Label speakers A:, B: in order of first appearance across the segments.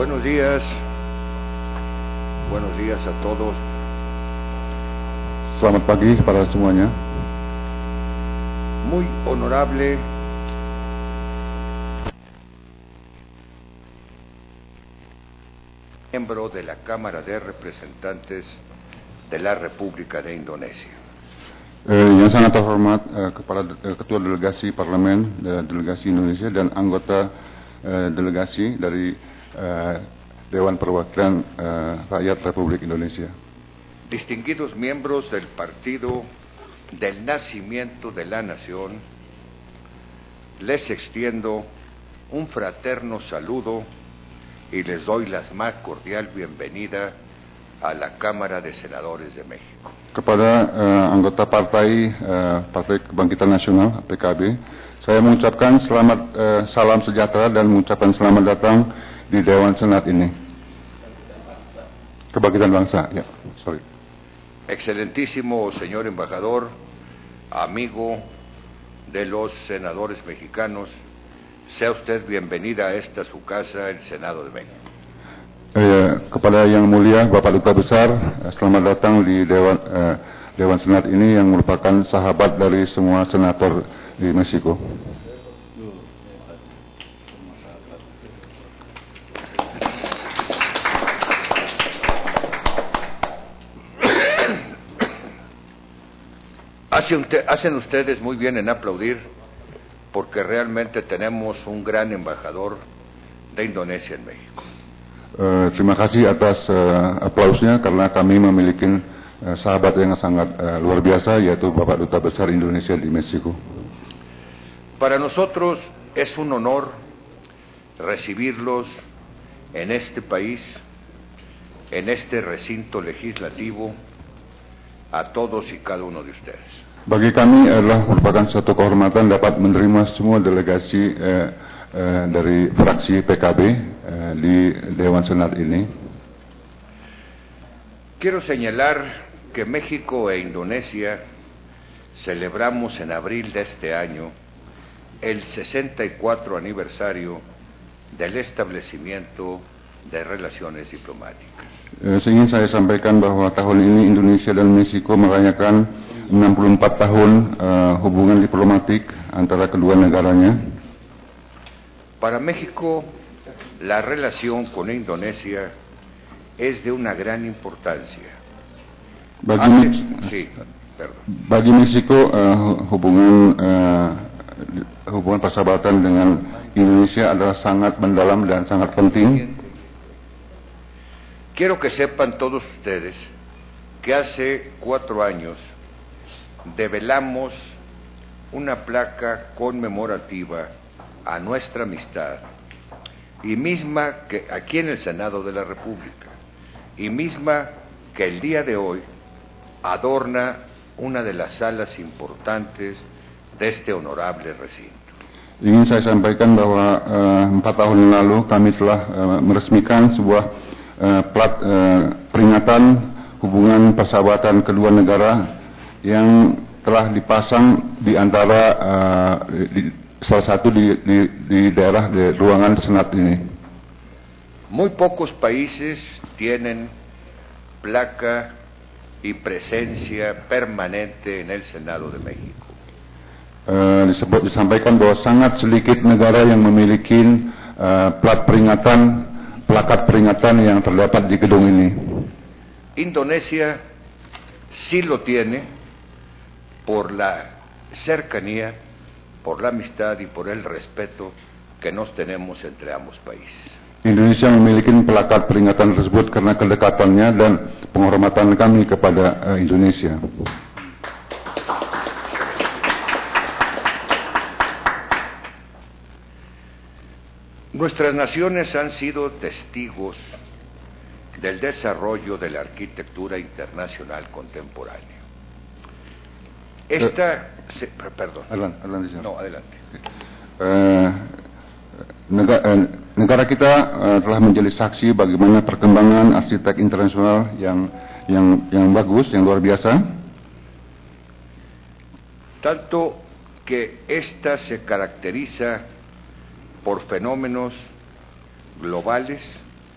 A: Buenos días a todos.
B: Selamat pagi para semuanya.
A: Muy honorable miembro de la Cámara de Representantes de la República de Indonesia.
B: Yang sangat terhormat kepada Ketua Delegasi Parlemen Delegasi Indonesia dan anggota delegasi dari Dewan Perwakilan Rakyat Republik Indonesia.
A: Distinguidos miembros del Partido del Nacimiento de la Nación, les extiendo un fraterno saludo y les doy la más cordial bienvenida a la Cámara de Senadores de México.
B: Kepada anggota Partai Kebangkitan Nasional (PKB), saya mengucapkan salam sejahtera dan mengucapkan selamat datang di Dewan Senat ini. Kebangkitan Bangsa, ya, sorry.
A: Excelentísimo señor embajador, amigo de los senadores mexicanos, sea usted bienvenida a esta su casa, el Senado de México.
B: Kepada Yang Mulia Bapak Duta Besar, selamat datang di Dewan Senat ini yang merupakan sahabat dari semua senator di Meksiko.
A: Hacen ustedes muy bien en aplaudir, porque realmente tenemos un gran embajador de Indonesia en México.
B: Terima kasih atas aplausnya karena kami memiliki sahabat yang sangat luar biasa, yaitu Bapak Duta Besar Indonesia di Meksiko.
A: Para nosotros es un honor recibirlos en este país, en este recinto legislativo, a todos y cada uno de ustedes.
B: Bagi kami adalah merupakan suatu kehormatan dapat menerima semua delegasi dari fraksi PKB di Dewan Senat ini.
A: Quiero señalar que México e Indonesia celebramos en abril de este año el 64 aniversario del establecimiento de relaciones diplomáticas.
B: Ingin saya sampaikan bahwa tahun ini Indonesia dan Meksiko merayakan 64 tahun hubungan diplomatik antara kedua negaranya.
A: Para México, la relación con Indonesia es de una gran importancia.
B: Bagi Meksiko, hubungan persahabatan dengan Indonesia adalah sangat mendalam dan sangat penting.
A: Quiero que sepan todos ustedes que hace 4 años develamos una placa conmemorativa a nuestra amistad, y misma que aquí en el Senado de la República, y misma que el día de hoy adorna una de las salas importantes de este honorable recinto.
B: Ingin saya sampaikan bahwa 4 tahun yang lalu kami telah meresmikan sebuah plat peringatan hubungan persahabatan kedua negara yang telah dipasang di antara salah satu di daerah di ruangan Senat ini.
A: Muy pocos países tienen placa y presencia permanente en el Senado de México.
B: Disampaikan bahwa sangat sedikit negara yang memiliki plakat peringatan yang terdapat di gedung ini.
A: Indonesia sí lo tiene por la cercanía, por la amistad y por el respeto que nos tenemos entre ambos países.
B: Indonesia memiliki plakat peringatan tersebut karena kedekatannya dan penghormatan kami kepada Indonesia.
A: Nuestras naciones han sido testigos del desarrollo de la arquitectura internacional contemporánea. Adelante.
B: Negara kita telah menjadi saksi bagaimana perkembangan arsitek internasional yang bagus, yang luar biasa.
A: Tanto que esta se caracteriza por fenómenos globales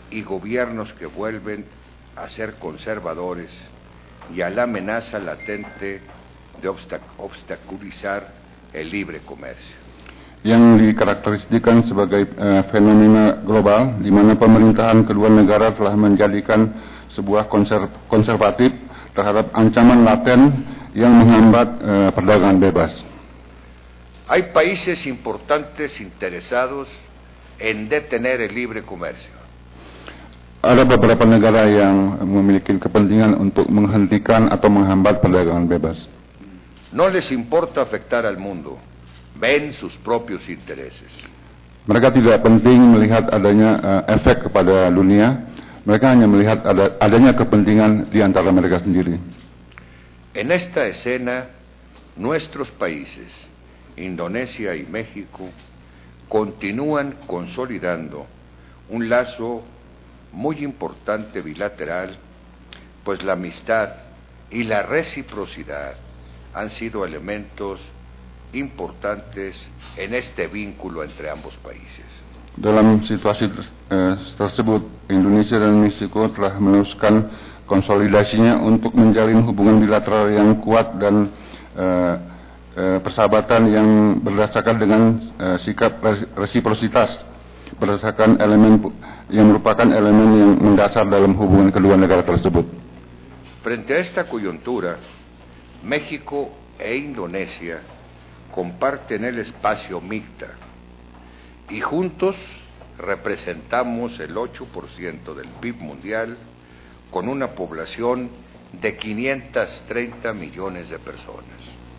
A: y gobiernos que vuelven a ser conservadores y a la amenaza latente de obstaculizar el libre comercio.
B: Yang dikarakteristikkan sebagai fenomena global di mana pemerintahan kedua negara telah menjadikan sebuah konservatif terhadap ancaman laten yang menghambat perdagangan bebas.
A: Hay países importantes interesados en detener el libre comercio.
B: Ada beberapa negara yang memiliki kepentingan untuk menghentikan atau menghambat perdagangan bebas.
A: No les importa afectar al mundo, ven sus propios intereses.
B: Mereka tidak penting melihat adanya efek kepada dunia, mereka hanya melihat adanya kepentingan di antara mereka sendiri.
A: En esta escena, nuestros países, Indonesia y México, continúan consolidando un lazo muy importante bilateral, pues la amistad y la reciprocidad han sido elementos importantes en este vínculo entre ambos países.
B: Dalam situasi tersebut, Indonesia dan Meksiko telah meneruskan konsolidasinya untuk menjalin hubungan bilateral yang kuat dan persahabatan yang berdasarkan dengan sikap resiprositas, berdasarkan elemen yang merupakan elemen yang mendasar dalam hubungan kedua negara tersebut.
A: Frente a esta coyuntura, México e Indonesia comparten el espacio MICTA y juntos representamos el 8% del PIB mundial con una población de 530 millones de personas.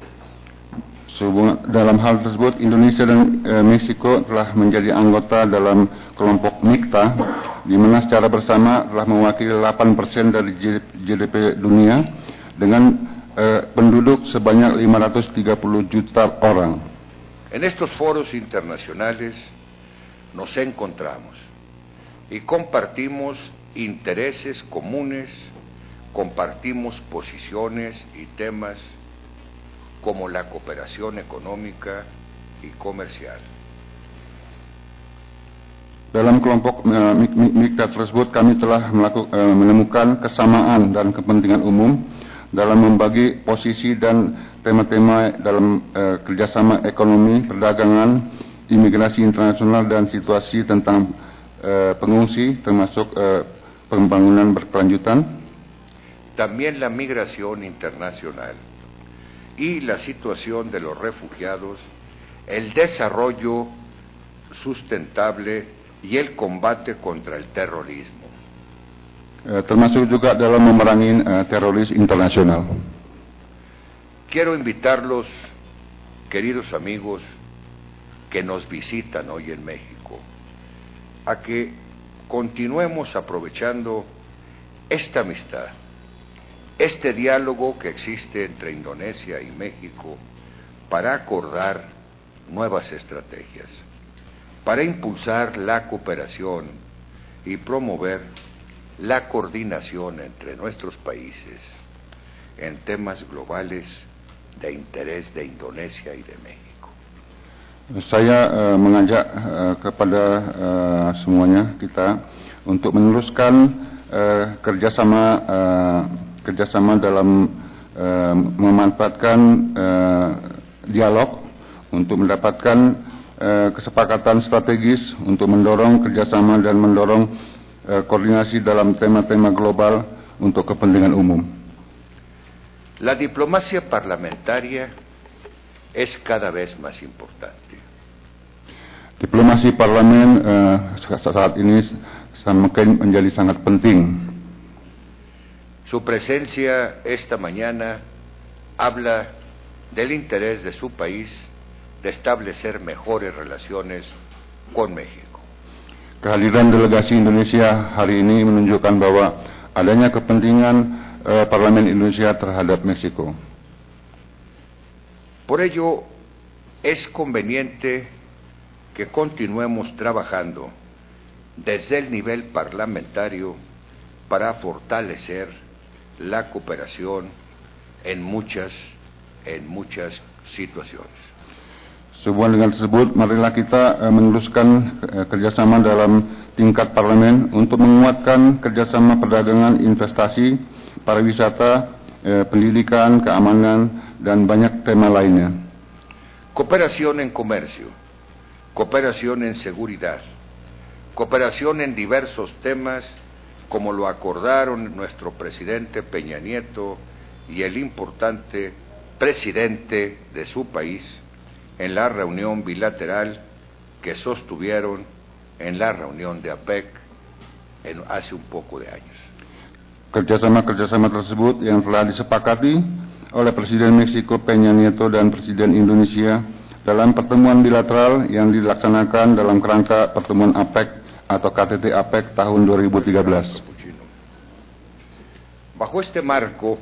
B: Dalam hal tersebut, Indonesia dan Meksiko telah menjadi anggota dalam kelompok MICTA, di mana secara bersama telah mewakili 8% dari GDP dunia dengan penduduk sebanyak 530 juta orang.
A: En estos foros internacionales nos encontramos y compartimos intereses comunes, compartimos posiciones y temas como la cooperación económica y comercial.
B: Dalam kelompok MICTA tersebut kami telah menemukan kesamaan dan kepentingan umum dalam membagi posisi dan tema-tema dalam kerjasama ekonomi, perdagangan, imigrasi internasional dan situasi tentang pengungsi termasuk pembangunan berkelanjutan.
A: También la migración internacional y la situación de los refugiados, el desarrollo sustentable y el combate contra el terrorismo.
B: Termasuk juga dalam memerangi teroris internasional.
A: Quiero invitarlos, queridos amigos, que nos visitan hoy en México, a que continuemos aprovechando esta amistad, este diálogo que existe entre Indonesia y México para acordar nuevas estrategias, para impulsar la cooperación y promover la coordinación entre nuestros países en temas globales de interés de Indonesia y de México.
B: Saya mengajak kepada semuanya kita untuk meneruskan kerjasama dalam memanfaatkan dialog untuk mendapatkan kesepakatan strategis untuk mendorong kerjasama dan mendorong koordinasi dalam tema-tema global untuk kepentingan umum.
A: La diplomacia parlamentaria es cada vez más importante.
B: Diplomasi parlemen saat ini semakin menjadi sangat penting.
A: Su presencia esta mañana habla del interés de su país de establecer mejores relaciones con México.
B: Kehadiran delegasi Indonesia hari ini menunjukkan bahwa adanya kepentingan Parlemen Indonesia terhadap Meksiko.
A: Por ello, es conveniente que continuemos trabajando desde el nivel parlamentario para fortalecer la cooperación en muchas situaciones.
B: Sehubungan dengan tersebut, marilah kita meneruskan kerjasama dalam tingkat parlemen untuk menguatkan kerjasama perdagangan, investasi, pariwisata, pendidikan, keamanan, dan banyak tema lainnya.
A: Cooperación en comercio, cooperación en seguridad, cooperación en diversos temas como lo acordaron nuestro presidente Peña Nieto y el importante presidente de su país en la reunión bilateral que sostuvieron en la reunión de APEC hace un poco de años.
B: Kerjasama tersebut yang telah disepakati oleh Presiden Meksiko Peña Nieto dan Presiden Indonesia dalam pertemuan bilateral yang dilaksanakan dalam kerangka pertemuan APEC atau KTT APEC tahun 2013.
A: Bajo este marco,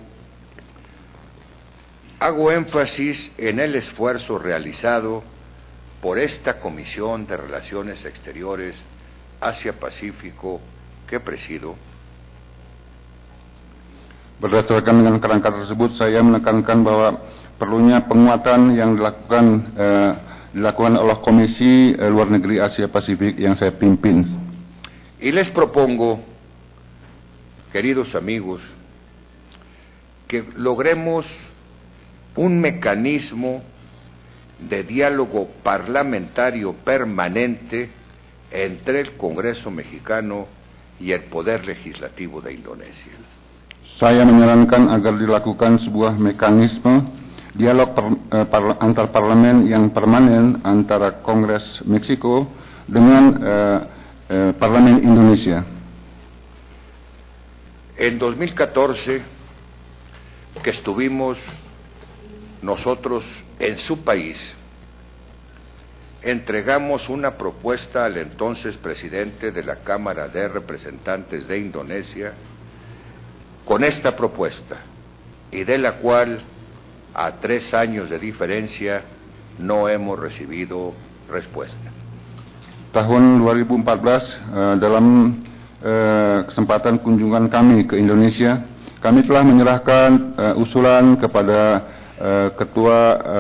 A: hago énfasis en el esfuerzo realizado por esta Comisión de Relaciones Exteriores Asia-Pacífico que presido.
B: Berdasarkan dengan kerangka tersebut, saya menekankan bahwa perlunya penguatan yang dilakukan oleh Komisi Luar Negeri Asia Pasifik yang saya pimpin.
A: Y les propongo, queridos amigos, que logremos un mecanismo de diálogo parlamentario permanente entre el Congreso mexicano y el Poder Legislativo de Indonesia.
B: Saya menyarankan agar dilakukan sebuah mekanisme dialog antar parlemen yang permanen antara Kongres Meksiko dengan Parlemen Indonesia.
A: En 2014, que estuvimos nosotros en su país, entregamos una propuesta al entonces presidente de la Cámara de Representantes de Indonesia con esta propuesta, y de la cual a 3 años de diferencia no hemos recibido respuesta.
B: Tahun 2014 dalam kesempatan kunjungan kami ke Indonesia, kami telah menyerahkan usulan kepada Ketua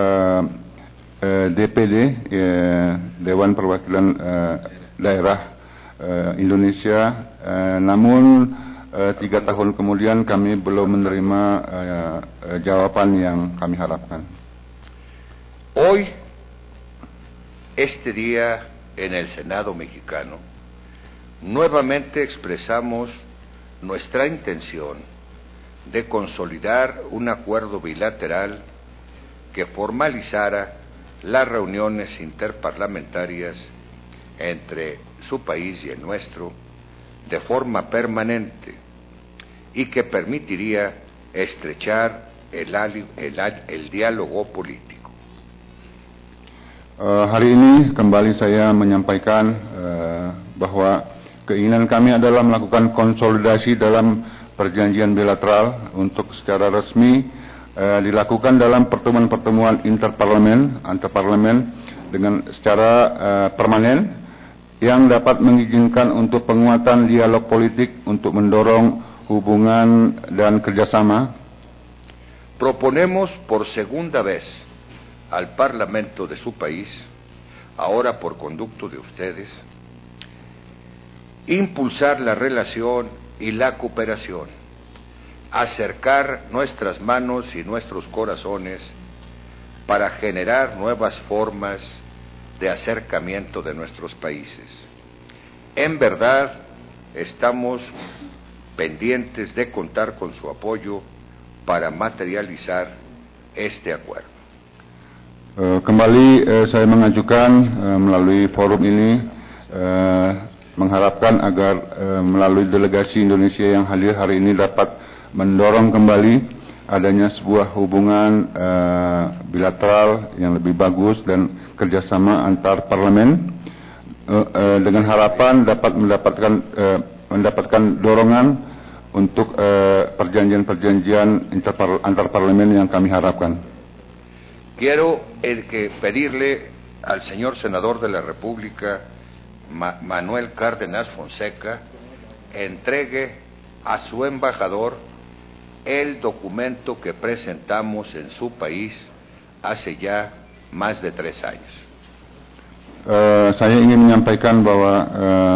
B: DPD Dewan Perwakilan Daerah Indonesia, namun 3 tahun kemudian kami belum menerima jawaban yang kami harapkan.
A: Hoy, este día en el Senado mexicano, nuevamente expresamos nuestra intención de consolidar un acuerdo bilateral que formalizara las reuniones interparlamentarias entre su país y el nuestro de forma permanente y que permitiría estrechar el diálogo político.
B: Hari ini kembali saya menyampaikan bahwa keinginan kami adalah melakukan konsolidasi dalam perjanjian bilateral untuk secara resmi dilakukan dalam pertemuan-pertemuan antar parlemen dengan secara permanen yang dapat mengizinkan untuk penguatan dialog politik untuk mendorong hubungan dan kerjasama.
A: Proponemos por segunda vez al Parlamento de su país, ahora por conducto de ustedes, impulsar la relación y la cooperación, acercar nuestras manos y nuestros corazones para generar nuevas formas de acercamiento de nuestros países. En verdad, estamos pendientes de contar con su apoyo para materializar este acuerdo.
B: Kembali saya mengajukan melalui forum ini mengharapkan agar melalui delegasi Indonesia yang hadir hari ini dapat mendorong kembali adanya sebuah hubungan bilateral yang lebih bagus dan kerjasama antar parlemen dengan harapan dapat mendapatkan dorongan untuk perjanjian-perjanjian antar parlemen yang kami harapkan.
A: Quiero pedirle al señor senador de la República, Manuel Cárdenas Fonseca, entregue a su embajador el documento que presentamos en su país hace ya más de 3 años.
B: Saya ingin menyampaikan bahwa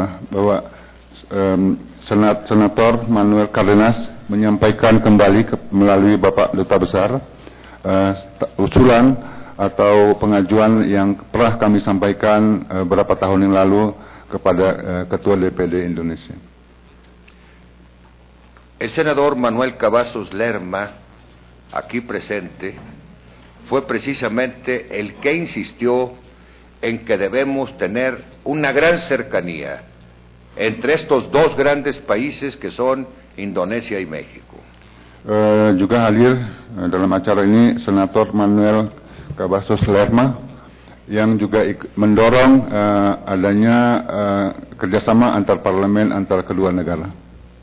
B: Senator Manuel Cardenas menyampaikan kembali melalui Bapak Duta Besar usulan atau pengajuan yang pernah kami sampaikan beberapa tahun yang lalu kepada Ketua DPD Indonesia.
A: El senador Manuel Cavazos Lerma, aquí presente, fue precisamente el que insistió en que debemos tener una gran cercanía entre estos dos grandes países que son Indonesia y México.
B: Juga hadir dalam acara ini Senator Manuel Cavazos Lerma yang juga mendorong adanya kerjasama antar parlemen antara kedua negara.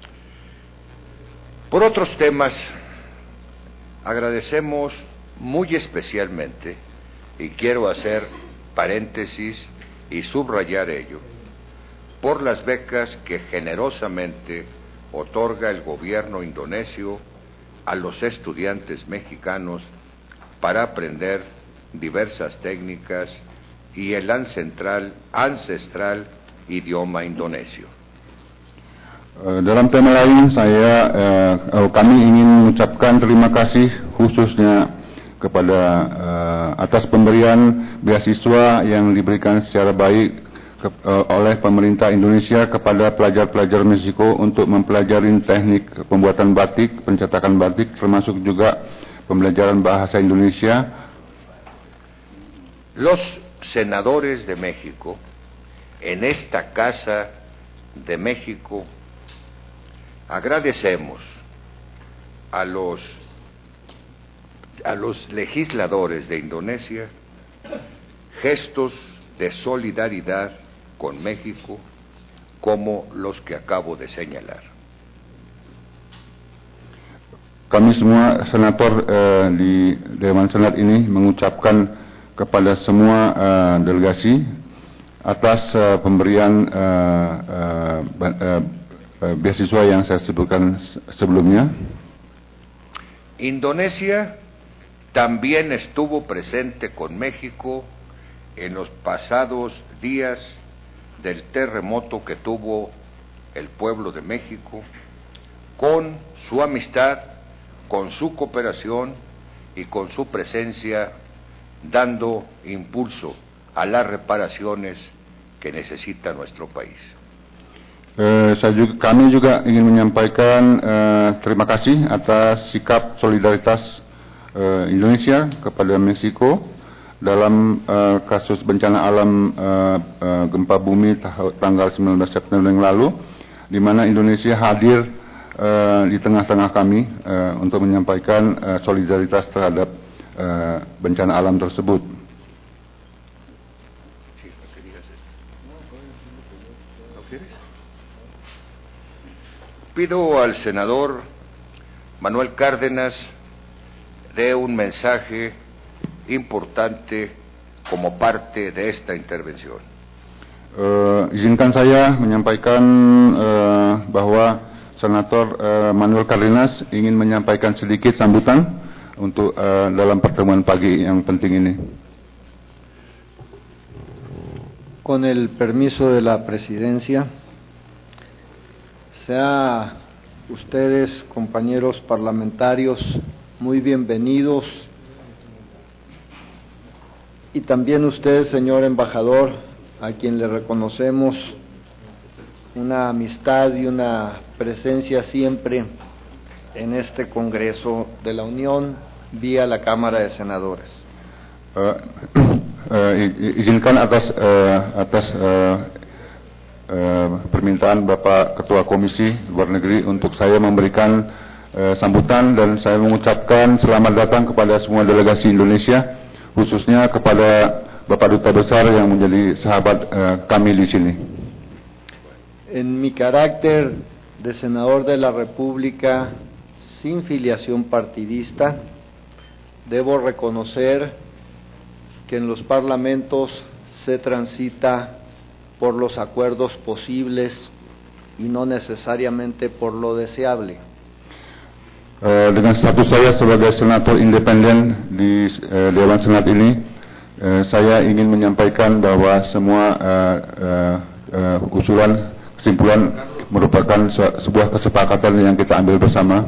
A: Por otros temas, agradecemos muy especialmente, y quiero hacer paréntesis y subrayar ello, por las becas que generosamente otorga el gobierno indonesio a los estudiantes mexicanos para aprender diversas técnicas y el ancestral idioma indonesio.
B: Dalam tema lain, kami ingin mengucapkan terima kasih khususnya kepada atas pemberian beasiswa yang diberikan secara baik oleh pemerintah Indonesia kepada pelajar-pelajar Meksiko untuk mempelajari teknik pembuatan batik, pencetakan batik, termasuk juga pembelajaran bahasa Indonesia.
A: Los senadores de México, en esta Casa de México, agradecemos a los legisladores de Indonesia gestos de solidaridad con México como los que acabo de señalar.
B: Kami semua senator di Dewan Senat ini mengucapkan kepada semua delegasi atas pemberian beasiswa yang saya sebutkan sebelumnya.
A: Indonesia también estuvo presente con México en los pasados días del terremoto que tuvo el pueblo de México, con su amistad, con su cooperación y con su presencia, dando impulso a las reparaciones que necesita nuestro país.
B: Kami juga ingin menyampaikan terima kasih atas sikap solidaritas Indonesia kepada Meksiko dalam kasus bencana alam gempa bumi tanggal 19 September yang lalu, di mana Indonesia hadir di tengah-tengah kami untuk menyampaikan solidaritas terhadap bencana alam tersebut.
A: Pido al senador Manuel Cárdenas dé un mensaje importante como parte de esta intervención.
B: Izinkan saya menyampaikan bahwa Senator Manuel Cárdenas ingin menyampaikan sedikit sambutan untuk dalam pertemuan pagi yang penting ini.
C: Con el permiso de la presidencia, sean ustedes, compañeros parlamentarios, muy bienvenidos, y también usted, señor embajador, a quien le reconocemos una amistad y una presencia siempre en este Congreso de la Unión vía la Cámara de Senadores.
B: Izinkan atas permintaan Bapak Ketua Komisi Luar Negeri untuk saya memberikan sambutan, dan saya mengucapkan selamat datang kepada semua delegasi Indonesia, khususnya kepada Bapak Duta Besar yang menjadi sahabat kami di sini.
C: En mi carácter de senador de la República sin filiación partidista, debo reconocer que en los parlamentos se transita por los acuerdos posibles y no necesariamente por lo deseable.
B: Dengan status saya sebagai senator independen di Dewan Senat ini, Saya ingin menyampaikan bahwa semua usulan kesimpulan merupakan sebuah kesepakatan yang kita ambil bersama.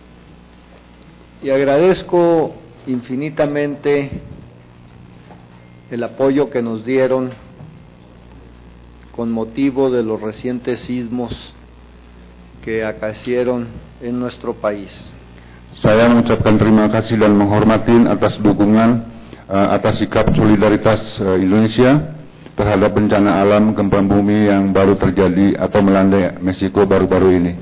C: Y agradezco infinitamente el apoyo que nos dieron con motivo de los recientes sismos que acaecieron en nuestro país.
B: Saya mengucapkan terima kasih dan menghormati atas dukungan, atas sikap solidaritas Indonesia terhadap bencana alam gempa bumi yang baru terjadi atau melanda Meksiko baru-baru ini.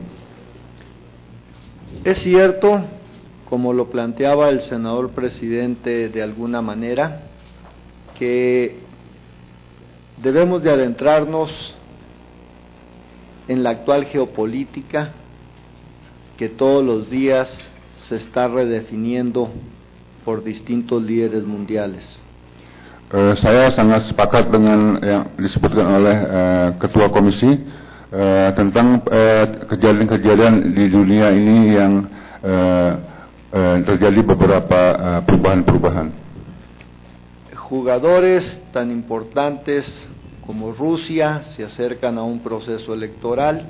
C: Es cierto, como lo planteaba el senador presidente de alguna manera, que debemos de adentrarnos en la actual geopolítica que todos los días se está redefiniendo por distintos líderes mundiales.
B: Saya sangat sepakat dengan yang disebutkan oleh Ketua Komisi tentang kejadian-kejadian di dunia ini yang terjadi beberapa perubahan-perubahan.
C: Jugadores tan importantes como Rusia se acercan a un proceso electoral.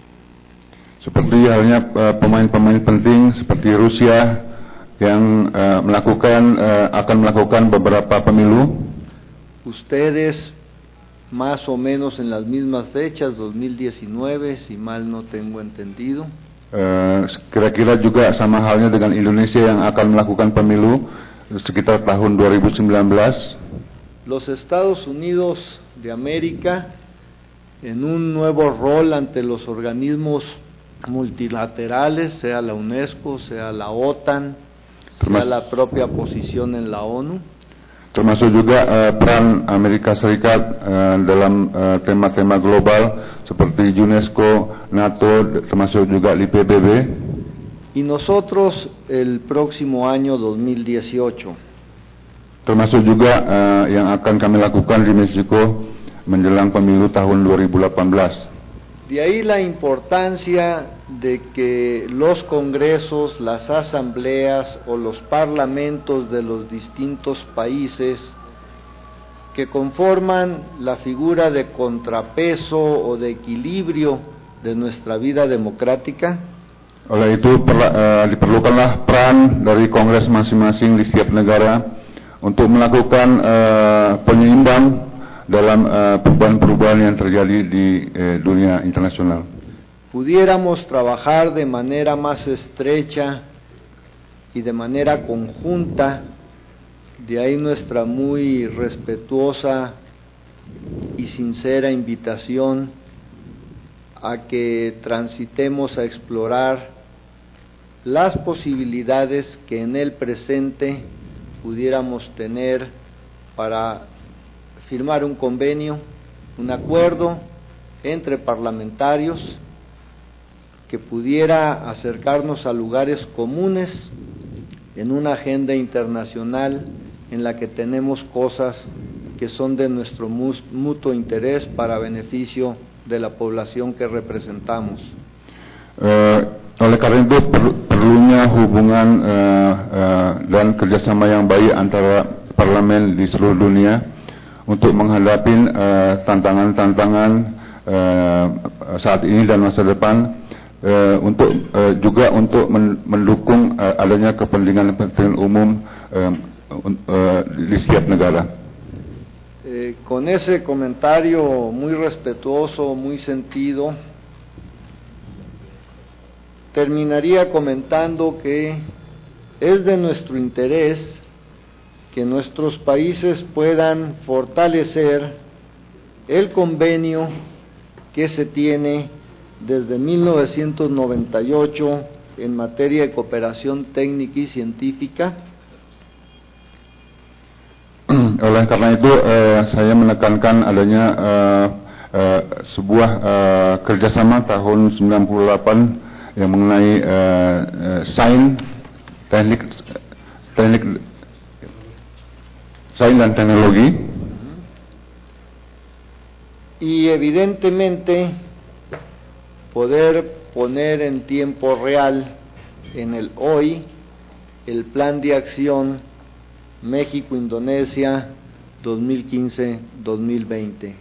B: Seperti halnya pemain-pemain penting seperti Rusia yang akan melakukan beberapa pemilu.
C: Ustedes más o menos en las mismas fechas, 2019, si mal no tengo entendido.
B: Kira-kira juga sama halnya dengan Indonesia yang akan melakukan pemilu sekitar tahun 2019.
C: Los Estados Unidos de América, en un nuevo rol ante los organismos multilaterales, sea la UNESCO, sea la OTAN, sea la propia posición en la ONU.
B: Termasuk juga peran Amerika Serikat dalam tema-tema global seperti UNESCO, NATO, termasuk juga di PBB.
C: Y nosotros el próximo año 2018.
B: Termasuk juga yang akan kami lakukan di Meksiko menjelang pemilu tahun 2018.
C: De ahí la importancia de que los congresos, las asambleas o los parlamentos de los distintos países que conforman la figura de contrapeso o de equilibrio de nuestra vida democrática.
B: Oleh itu diperlukanlah peran dari kongres masing-masing di setiap negara untuk melakukan penyeimbang dalam perubahan-perubahan yang terjadi di dunia internasional.
C: Pudiéramos trabajar de manera más estrecha y de manera conjunta, de ahí nuestra muy respetuosa y sincera invitación a que transitemos a explorar las posibilidades que en el presente pudiéramos tener para firmar un convenio, un acuerdo entre parlamentarios que pudiera acercarnos a lugares comunes en una agenda internacional en la que tenemos cosas que son de nuestro mutuo interés para beneficio de la población que representamos.
B: Oleh karena itu perlunya hubungan dan kerjasama yang baik antara parlemen di seluruh dunia untuk menghadapi tantangan-tantangan saat ini dan masa depan, juga untuk mendukung adanya kepentingan umum di setiap negara.
C: Con ese comentario muy respetuoso, muy sentido, terminaría comentando que es de nuestro interés que nuestros países puedan fortalecer el convenio que se tiene desde 1998 en materia de cooperación técnica y científica.
B: Oleh karena itu saya menekankan adanya sebuah kerjasama tahun 98 yang mengenai sains, teknik dan teknologi.
C: Y evidentemente poder poner en tiempo real en el hoy el plan de acción México-Indonesia 2015-2020.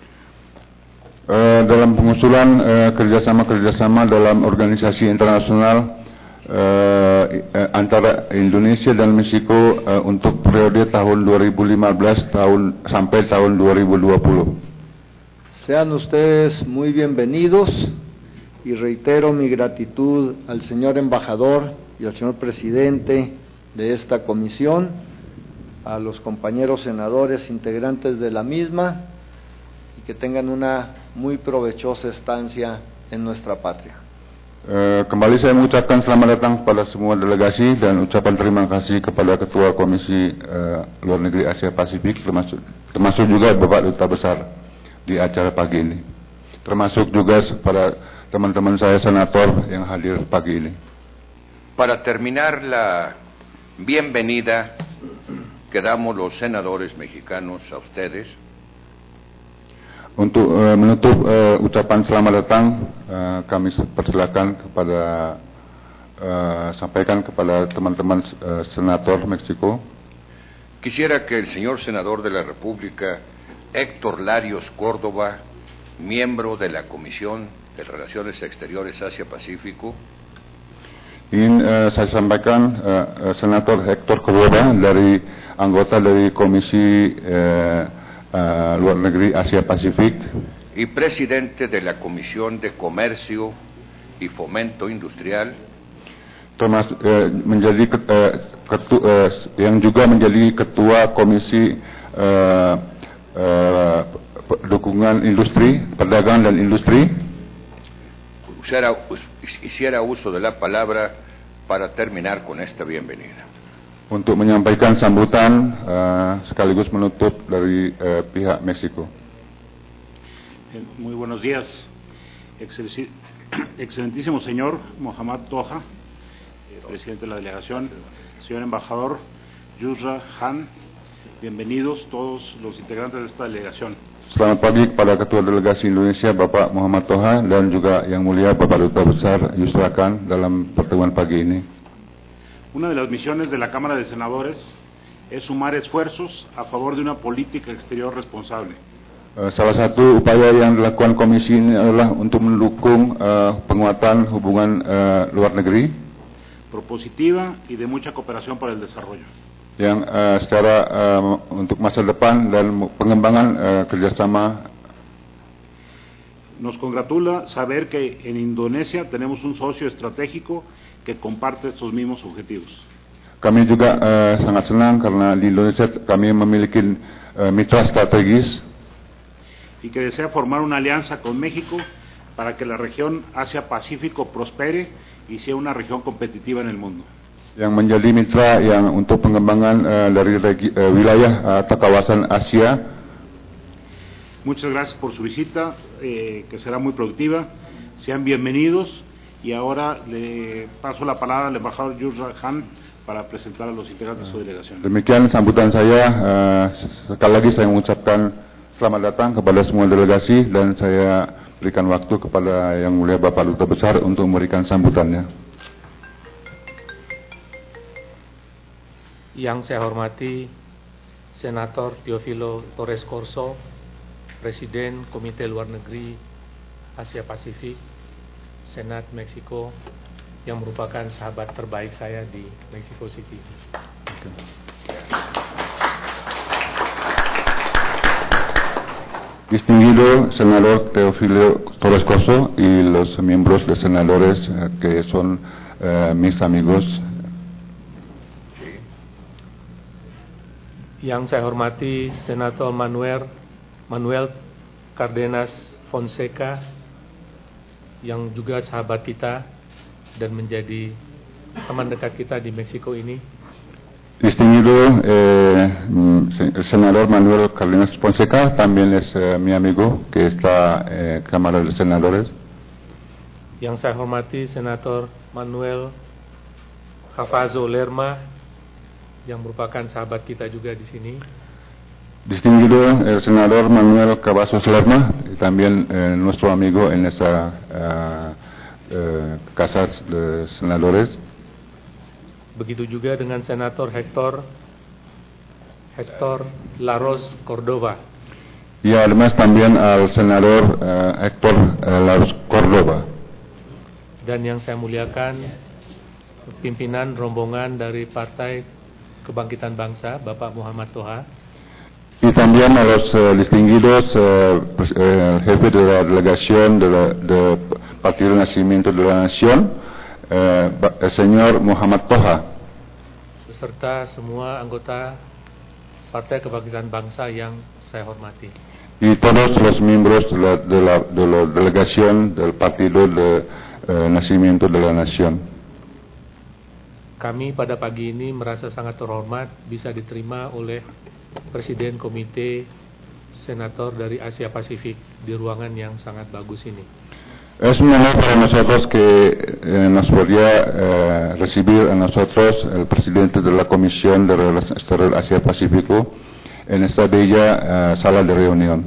B: Dalam pengusulan kerjasama dalam organisasi internasional antara Indonesia dan Meksiko untuk periode tahun 2015 sampai tahun 2020.
C: Sean ustedes muy bienvenidos y reitero mi gratitud al señor embajador y al señor presidente de esta comisión, a los compañeros senadores integrantes de la misma, y que tengan una muy provechosa estancia en nuestra patria.
B: Kembali saya mengucapkan selamat datang kepada semua delegasi dan ucapan terima kasih kepada Ketua Komisi Luar Negeri Asia Pasifik, termasuk juga Bapak Duta Besar di acara pagi ini, termasuk juga pada teman-teman saya senator yang hadir pagi ini.
A: Para terminar la bienvenida que damos los senadores mexicanos a ustedes,
B: untuk menutup ucapan selamat datang, kami persilakan sampaikan kepada teman-teman senator Meksiko.
A: quisiera que el señor senador de la República, Héctor Larios Córdoba, miembro de la Comisión de Relaciones Exteriores Asia-Pacífico,
B: ingin saya sampaikan Senator Héctor Córdoba anggota dari Komisi Luar Negeri Asia Pasifik
A: y presidente de la Comisión de Comercio y Fomento Industrial,
B: yang juga menjadi ketua Komisi Dukungan Industri, Perdagangan dan Industri.
A: Hiciera uso de la palabra para terminar con esta bienvenida.
B: Untuk menyampaikan sambutan sekaligus menutup dari pihak Meksiko.
D: Muy buenos días, excelentísimo señor Mohammad Toha, presidente de la delegación, señor embajador Yusra Khan, bienvenidos todos los integrantes de esta delegación.
B: Selamat pagi kepada Ketua Delegasi Indonesia Bapak Muhammad Toha dan juga Yang Mulia Bapak Duta Besar Yusra Khan dalam pertemuan pagi ini.
D: Una de las misiones de la Cámara de Senadores es sumar esfuerzos a favor de una política exterior responsable.
B: Salah satu upaya yang dilakukan komisi ini adalah untuk mendukung penguatan hubungan luar negeri,
D: propositiva y de mucha cooperación para el desarrollo.
B: Yang secara untuk masa depan dan pengembangan kerjasama.
D: Nos congratula saber que en Indonesia tenemos un socio estratégico que comparte estos mismos objetivos.
B: Kami juga sangat senang karena di Indonesia kami memiliki mitra strategis
D: y que desea formar una alianza con México para que la región Asia-Pacífico prospere y sea una región competitiva en el mundo.
B: Yang menjadi mitra yang untuk pengembangan dari wilayah atau kawasan Asia.
D: Muchas gracias por su visita, que será muy productiva. Sean bienvenidos. Y ahora le paso la palabra al embajador Yusra Khan para presentar a los integrantes de su delegación.
B: Demikian sambutan saya. Sekali lagi saya mengucapkan selamat datang kepada semua delegasi dan saya berikan waktu kepada Yang Mulia Bapak Duta Besar untuk memberikan sambutannya.
E: Yang saya hormati Senator Teofilo Torres Corso, Presiden Komite Luar Negeri Asia Pasifik, Senat Meksiko, yang merupakan sahabat terbaik saya di Mexico City.
B: Distinguido senador Teofilo Torres Corso y los miembros de senadores que son mis amigos.
E: Yang saya hormati Senator Manuel Cardenas Fonseca, yang juga sahabat kita dan menjadi teman dekat kita di Meksiko ini.
B: Distinguido senador Manuel Cardenas Fonseca también es mi amigo que está en Cámara de Senadores.
E: Yang saya hormati Senator Manuel Cavazo Lerma, yang merupakan sahabat kita juga di sini.
B: Distinguido el senador Manuel Cavazos Lerma, también nuestro amigo en esa casa de senadores.
E: Begitu juga dengan Senator Héctor Héctor Larros Córdoba,
B: y además también al senador Héctor Larros Córdoba.
E: dan yang saya muliakan pimpinan rombongan dari Partai Kebangkitan Bangsa, Bapak Muhammad Toha,
B: Y también a los distinguidos jefe de la delegación del Partido Nacimiento de la Nación, el señor Muhammad Toha,
E: beserta semua anggota Partai Kebangkitan Bangsa yang saya hormati.
B: y todos los miembros de la delegación del Partido de Nacimiento de la Nación.
E: Kami pada pagi ini merasa sangat terhormat bisa diterima oleh Presiden Komite Senator dari Asia Pasifik di ruangan yang sangat bagus ini.
B: Es un honor para nosotros que nos podría recibir a nosotros el presidente de la Comisión de Relaciones Exteriores Asia-Pacífico en esta bella sala de reunión.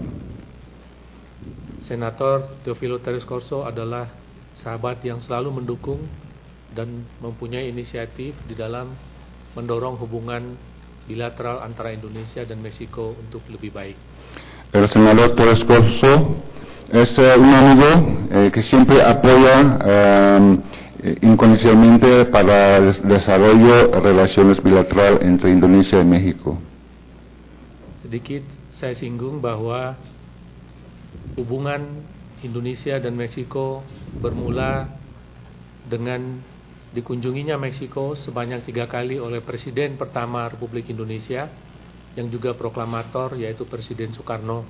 E: Senator Teofilo Teres Corso adalah sahabat yang selalu mendukung dan mempunyai inisiatif di dalam mendorong hubungan bilateral antara Indonesia dan Meksiko untuk lebih baik.
B: El senador Teres Corso es un amigo que siempre apoya incondicionalmente para el desarrollo de relaciones bilateral entre Indonesia y México.
E: Sedikit saya singgung bahwa hubungan Indonesia dan Meksiko bermula dengan dikunjunginya Meksiko sebanyak 3 kali oleh Presiden pertama Republik Indonesia yang juga proklamator, yaitu Presiden Soekarno.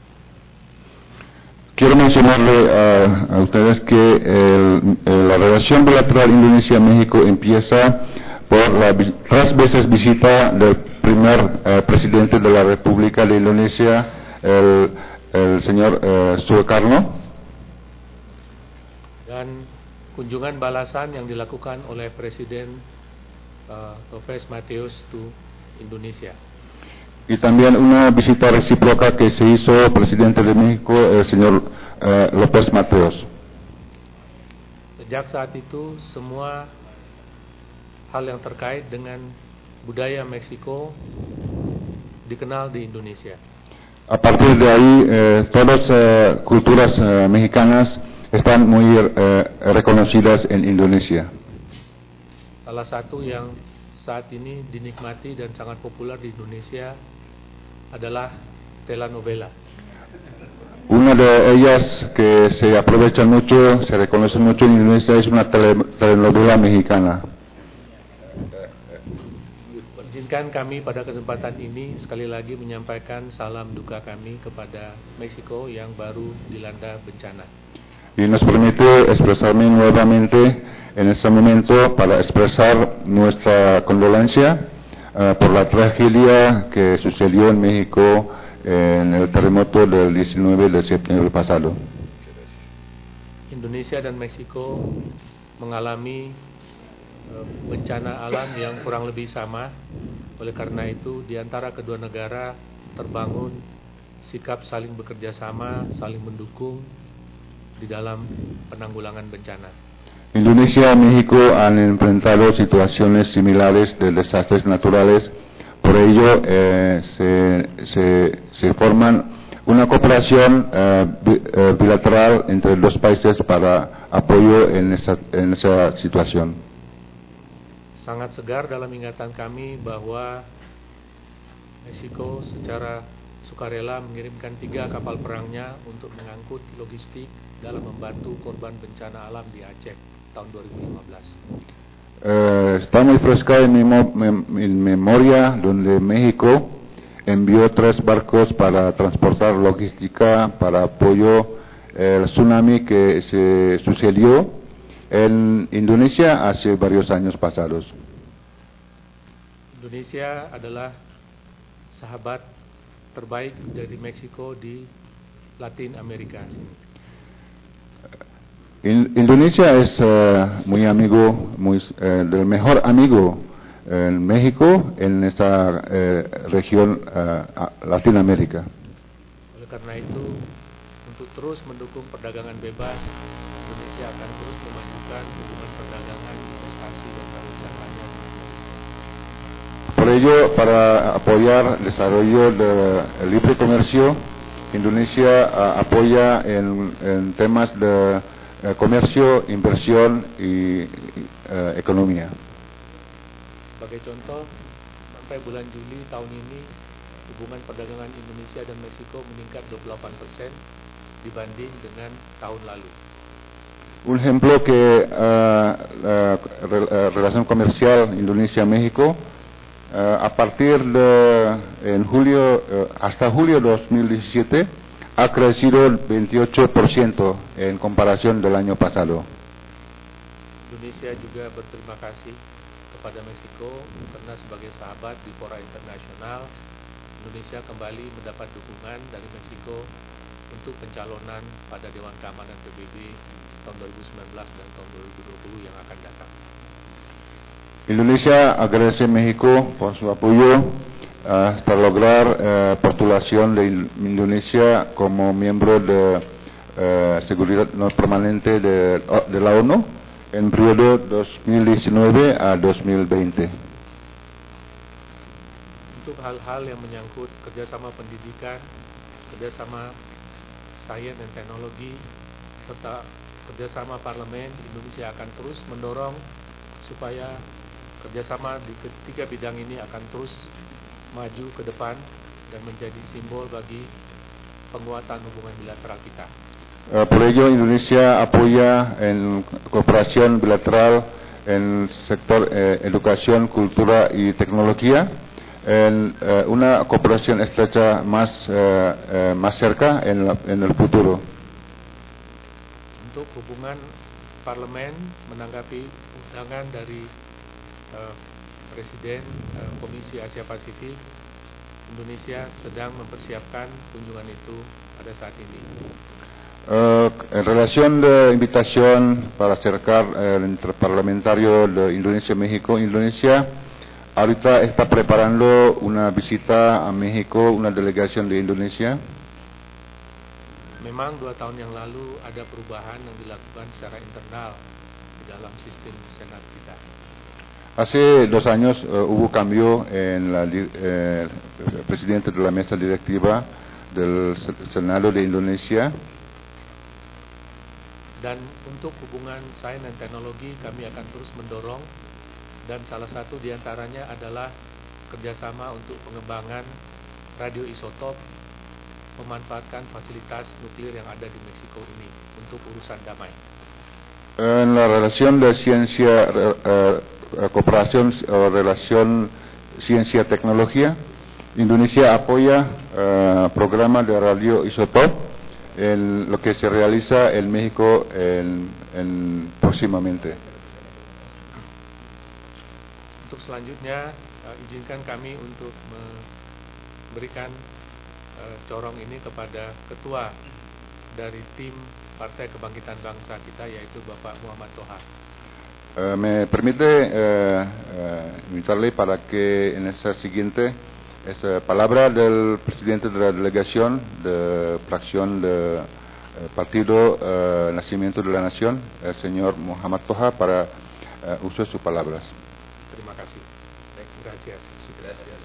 B: Quiero mencionarle a ustedes que la relación bilateral Indonesia-México empieza por la 3 veces visita del primer presidente de la República de Indonesia, el señor Soekarno.
E: Dan kunjungan balasan yang dilakukan oleh Presiden López Mateos to Indonesia.
B: Y también una visita recíproca que se hizo el presidente de México, el señor López Mateos.
E: Sejak saat itu, semua hal yang terkait dengan budaya Meksiko dikenal di Indonesia.
B: A partir de ahí, todas culturas mexicanas están muy reconocidas en Indonesia.
E: Salah satu yang saat ini dinikmati dan sangat populer di Indonesia adalah telenovela.
B: Una de ellas que se aprovecha mucho, se reconoce mucho en Indonesia, es una telenovela mexicana.
E: Izinkan kami pada kesempatan ini sekali lagi menyampaikan salam duka kami kepada Meksiko yang baru dilanda bencana.
B: Y nos permite expresarme nuevamente en este momento para expresar nuestra condolencia por la tragedia que sucedió en México en el terremoto del 19 de septiembre pasado.
E: Indonesia dan Meksiko mengalami bencana alam yang kurang lebih sama. Oleh karena itu, di antara kedua negara terbangun sikap saling bekerja sama, saling mendukung di dalam penanggulangan bencana.
B: Indonesia y México han enfrentado situaciones similares de desastres naturales, por ello se forman una cooperación bilateral entre los países para apoyo en esa situación.
E: Sangat segar dalam ingatan kami bahwa Meksiko secara sukarela mengirimkan 3 kapal perangnya untuk mengangkut logistik dalam membantu korban bencana alam di Aceh tahun 2015.
B: Está muy fresca en mi memoria donde México envió 3 barcos para transportar logística para apoyo el tsunami que se sucedió en Indonesia hace varios años pasados.
E: Indonesia adalah sahabat terbaik dari Meksiko di Latin Amerika.
B: Indonesia es muy amigo, del mejor amigo en México en esta región Latinoamérica.
E: Oleh karena itu, untuk terus mendukung perdagangan bebas, Indonesia akan terus memajukan hubungan perdagangan, investasi dan pariwisatanya.
B: Por ello, para apoyar el desarrollo del libre comercio, Indonesia apoya en temas de comercio, inversión y economía.
E: Sebagai contoh, sampai bulan Juli tahun ini, hubungan perdagangan Indonesia dan Meksiko meningkat 28% dibanding dengan tahun lalu.
B: Un ejemplo que la relación comercial Indonesia-México a partir de hasta julio 2017 ha crecido el 28% en comparación del año pasado.
E: Indonesia juga berterima kasih kepada Meksiko karena sebagai sahabat di fora internasional, Indonesia kembali mendapat dukungan dari Meksiko untuk pencalonan pada Dewan Keamanan PBB tahun 2019 dan tahun 2020 yang akan datang.
B: Indonesia agradece a México por su apoyo hasta lograr postulación de Indonesia como miembro de seguridad no permanente de la ONU en periodo 2019 a 2020.
E: Untuk hal-hal yang menyangkut kerjasama pendidikan, kerjasama sains dan teknologi, serta kerjasama parlemen, Indonesia akan terus mendorong supaya kerjasama di ketiga bidang ini akan terus maju ke depan dan menjadi simbol bagi penguatan hubungan bilateral kita.
B: Por ello, Indonesia apoya en cooperación bilateral en sector educación, cultura y tecnología, en una cooperación estrecha más cerca en el futuro.
E: Untuk hubungan parlemen, menanggapi undangan dari Presiden Komisi Asia Pasifik, Indonesia sedang mempersiapkan kunjungan itu pada saat ini.
B: En relación de invitación para acercar el interparlamentario de Indonesia-México, Indonesia ahorita está preparando una visita a México, una delegación de Indonesia.
E: Memang 2 tahun yang lalu ada perubahan yang dilakukan secara internal di dalam sistem Senat kita.
B: Hace 2 años hubo cambio en el presidente de la mesa directiva del Senado de Indonesia.
E: Dan untuk hubungan sains dan teknologi kami akan terus mendorong, dan salah satu diantaranya adalah kerjasama untuk pengembangan radioisotop, memanfaatkan fasilitas nuklir yang ada di Meksiko ini untuk urusan damai.
B: En la relación de ciencia, cooperación o relación ciencia-tecnología, Indonesia apoya programa de radioisotop en lo que se realiza en México próximamente.
E: Untuk selanjutnya, izinkan kami untuk memberikan corong ini kepada ketua dari tim Partai Kebangkitan Bangsa kita, yaitu Bapak Muhammad Toha.
B: Me permite invitarle para que en esa siguiente palabra del presidente de la delegación de fracción de Partido Nacimiento de la Nación, el señor Muhammad Toha, para uso de sus palabras.
E: Terima kasih. Gracias.
A: Gracias.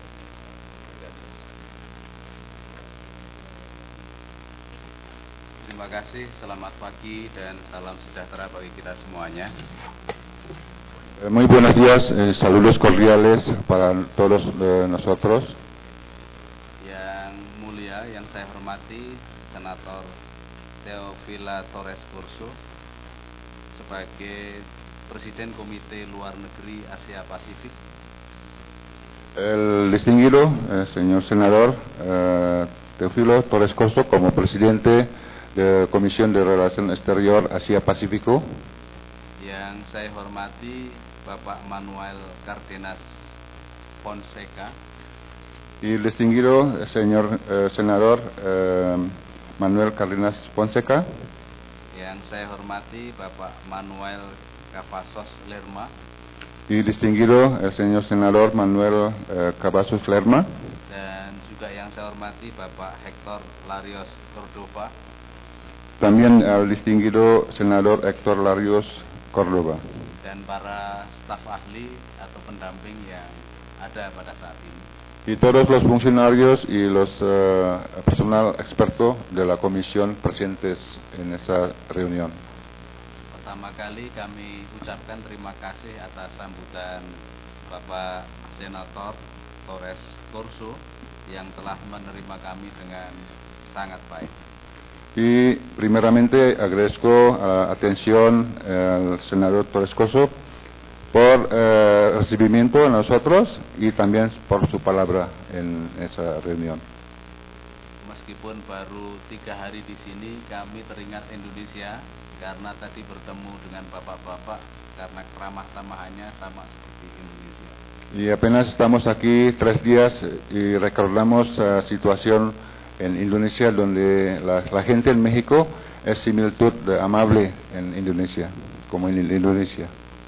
F: Terima kasih, selamat pagi dan salam sejahtera bagi kita semuanya.
B: Muy buenos días, saludos cordiales para todos nosotros.
F: Yang mulia, yang saya hormati, Senator Teofila Torres Corso sebagai Presiden Komite Luar Negeri Asia Pasifik.
B: El distinguido señor senador Teofilo Torres Corso como Presidente de Comisión de Relación Exterior Asia Pacífico.
F: Yang saya hormati Bapak Manuel Cardenas Fonseca.
B: Y el distinguido señor senador Manuel Cardenas Fonseca.
F: Yang saya hormati Bapak Manuel Cavazos Lerma.
B: Y distinguido el señor senador Manuel Cavazos Lerma.
F: Dan juga yang saya hormati Bapak Hector Larios Cordova.
B: También al distinguido senador Héctor Larios Córdoba.
F: dan para staf ahli atau pendamping yang ada pada saat ini.
B: Y todos los funcionarios y los personal experto de la comisión presentes en esta reunión.
F: Pertama kali kami ucapkan terima kasih atas sambutan Bapak Senator Torres Corso yang telah menerima kami dengan sangat baik.
B: Y primeramente agradezco la atención al senador Torres Corso por recibimiento a nosotros y también por su palabra en esa reunión.
F: Meskipun baru 3 hari di sini, kami teringat Indonesia karena tadi bertemu dengan bapak-bapak karena keramah tamahannya sama seperti Indonesia.
B: Y apenas estamos aquí 3 días y recordamos la situación en Indonesia donde la gente en México es similitud amable en Indonesia, como en Indonesia.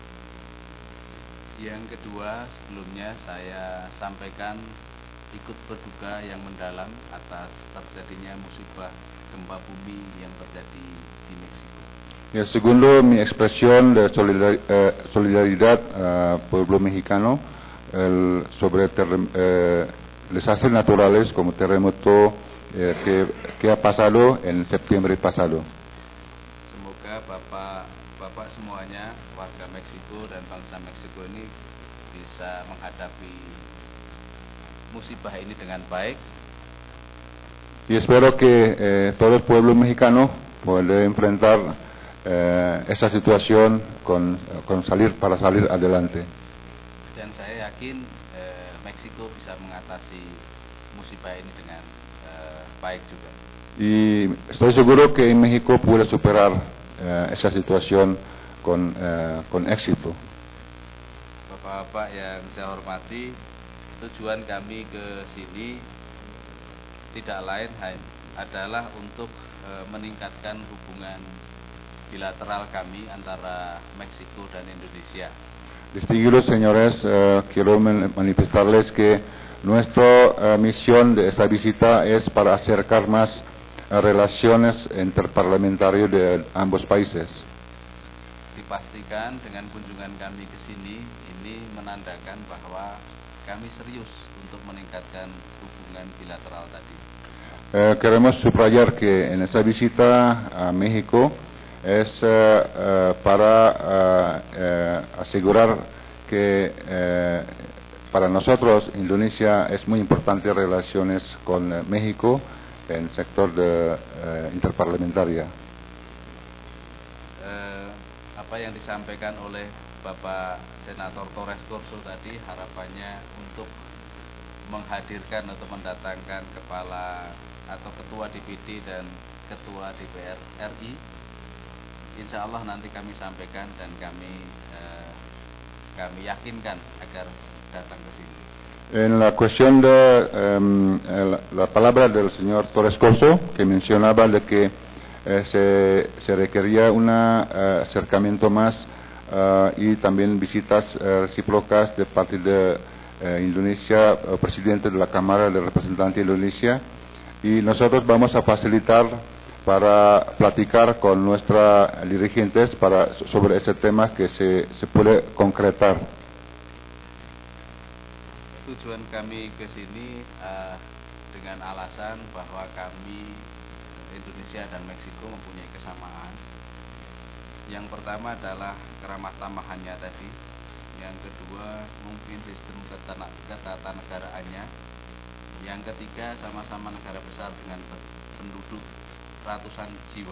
F: Yang kedua, sebelumnya saya sampaikan ikut berduka yang mendalam atas terjadinya musibah gempa bumi yang terjadi di Meksiko.
B: Y el segundo, mi expresión de solidaridad pueblo mexicano sobre desastres naturales como terremoto que ha pasado en septiembre pasado.
F: Semoga bapak semuanya, warga Meksiko dan bangsa Meksiko ini bisa menghadapi musibah ini dengan baik.
B: Y espero que todo el pueblo mexicano pueda enfrentar esa situación para salir adelante.
F: Dan saya yakin Meksiko bisa mengatasi musibah ini dengan baik juga.
B: Y estoy seguro que en México puede superar esa situación con éxito.
F: Bapak-bapak yang saya hormati, tujuan kami ke sini tidak lain adalah untuk meningkatkan hubungan bilateral kami antara Meksiko dan Indonesia.
B: Distinguidos señores, quiero manifestarles que nuestra misión de esta visita es para acercar más relaciones interparlamentarias de ambos países.
F: Dipastikan dengan kunjungan kami ke sini ini menandakan bahwa kami serius untuk meningkatkan hubungan bilateral tadi.
B: Queremos subrayar que en esta visita a México es para asegurar que para nosotros Indonesia es muy importante relaciones con México en el sector interparlamentaria.
F: Apa yang disampaikan oleh Bapak Senator Torres Corso tadi harapannya untuk menghadirkan atau mendatangkan kepala atau ketua DPD dan ketua DPR RI. Insya Allah nanti kami sampaikan dan kami yakinkan agar datang ke sini.
B: En la cuestión de la palabra del señor Torres Corso, que mencionaba de que se requería un acercamiento más y también visitas recíprocas de parte de Indonesia, presidente de la Cámara de Representantes de Indonesia, y nosotros vamos a facilitar para platicar con nuestros dirigentes sobre ese tema que se puede concretar.
F: Tujuan kami ke sini dengan alasan bahwa kami Indonesia dan Meksiko mempunyai kesamaan. Yang pertama adalah keramah tamahannya tadi. Yang kedua mungkin sistem ketatanegaraan-nya. Yang ketiga sama-sama negara besar dengan penduduk ratusan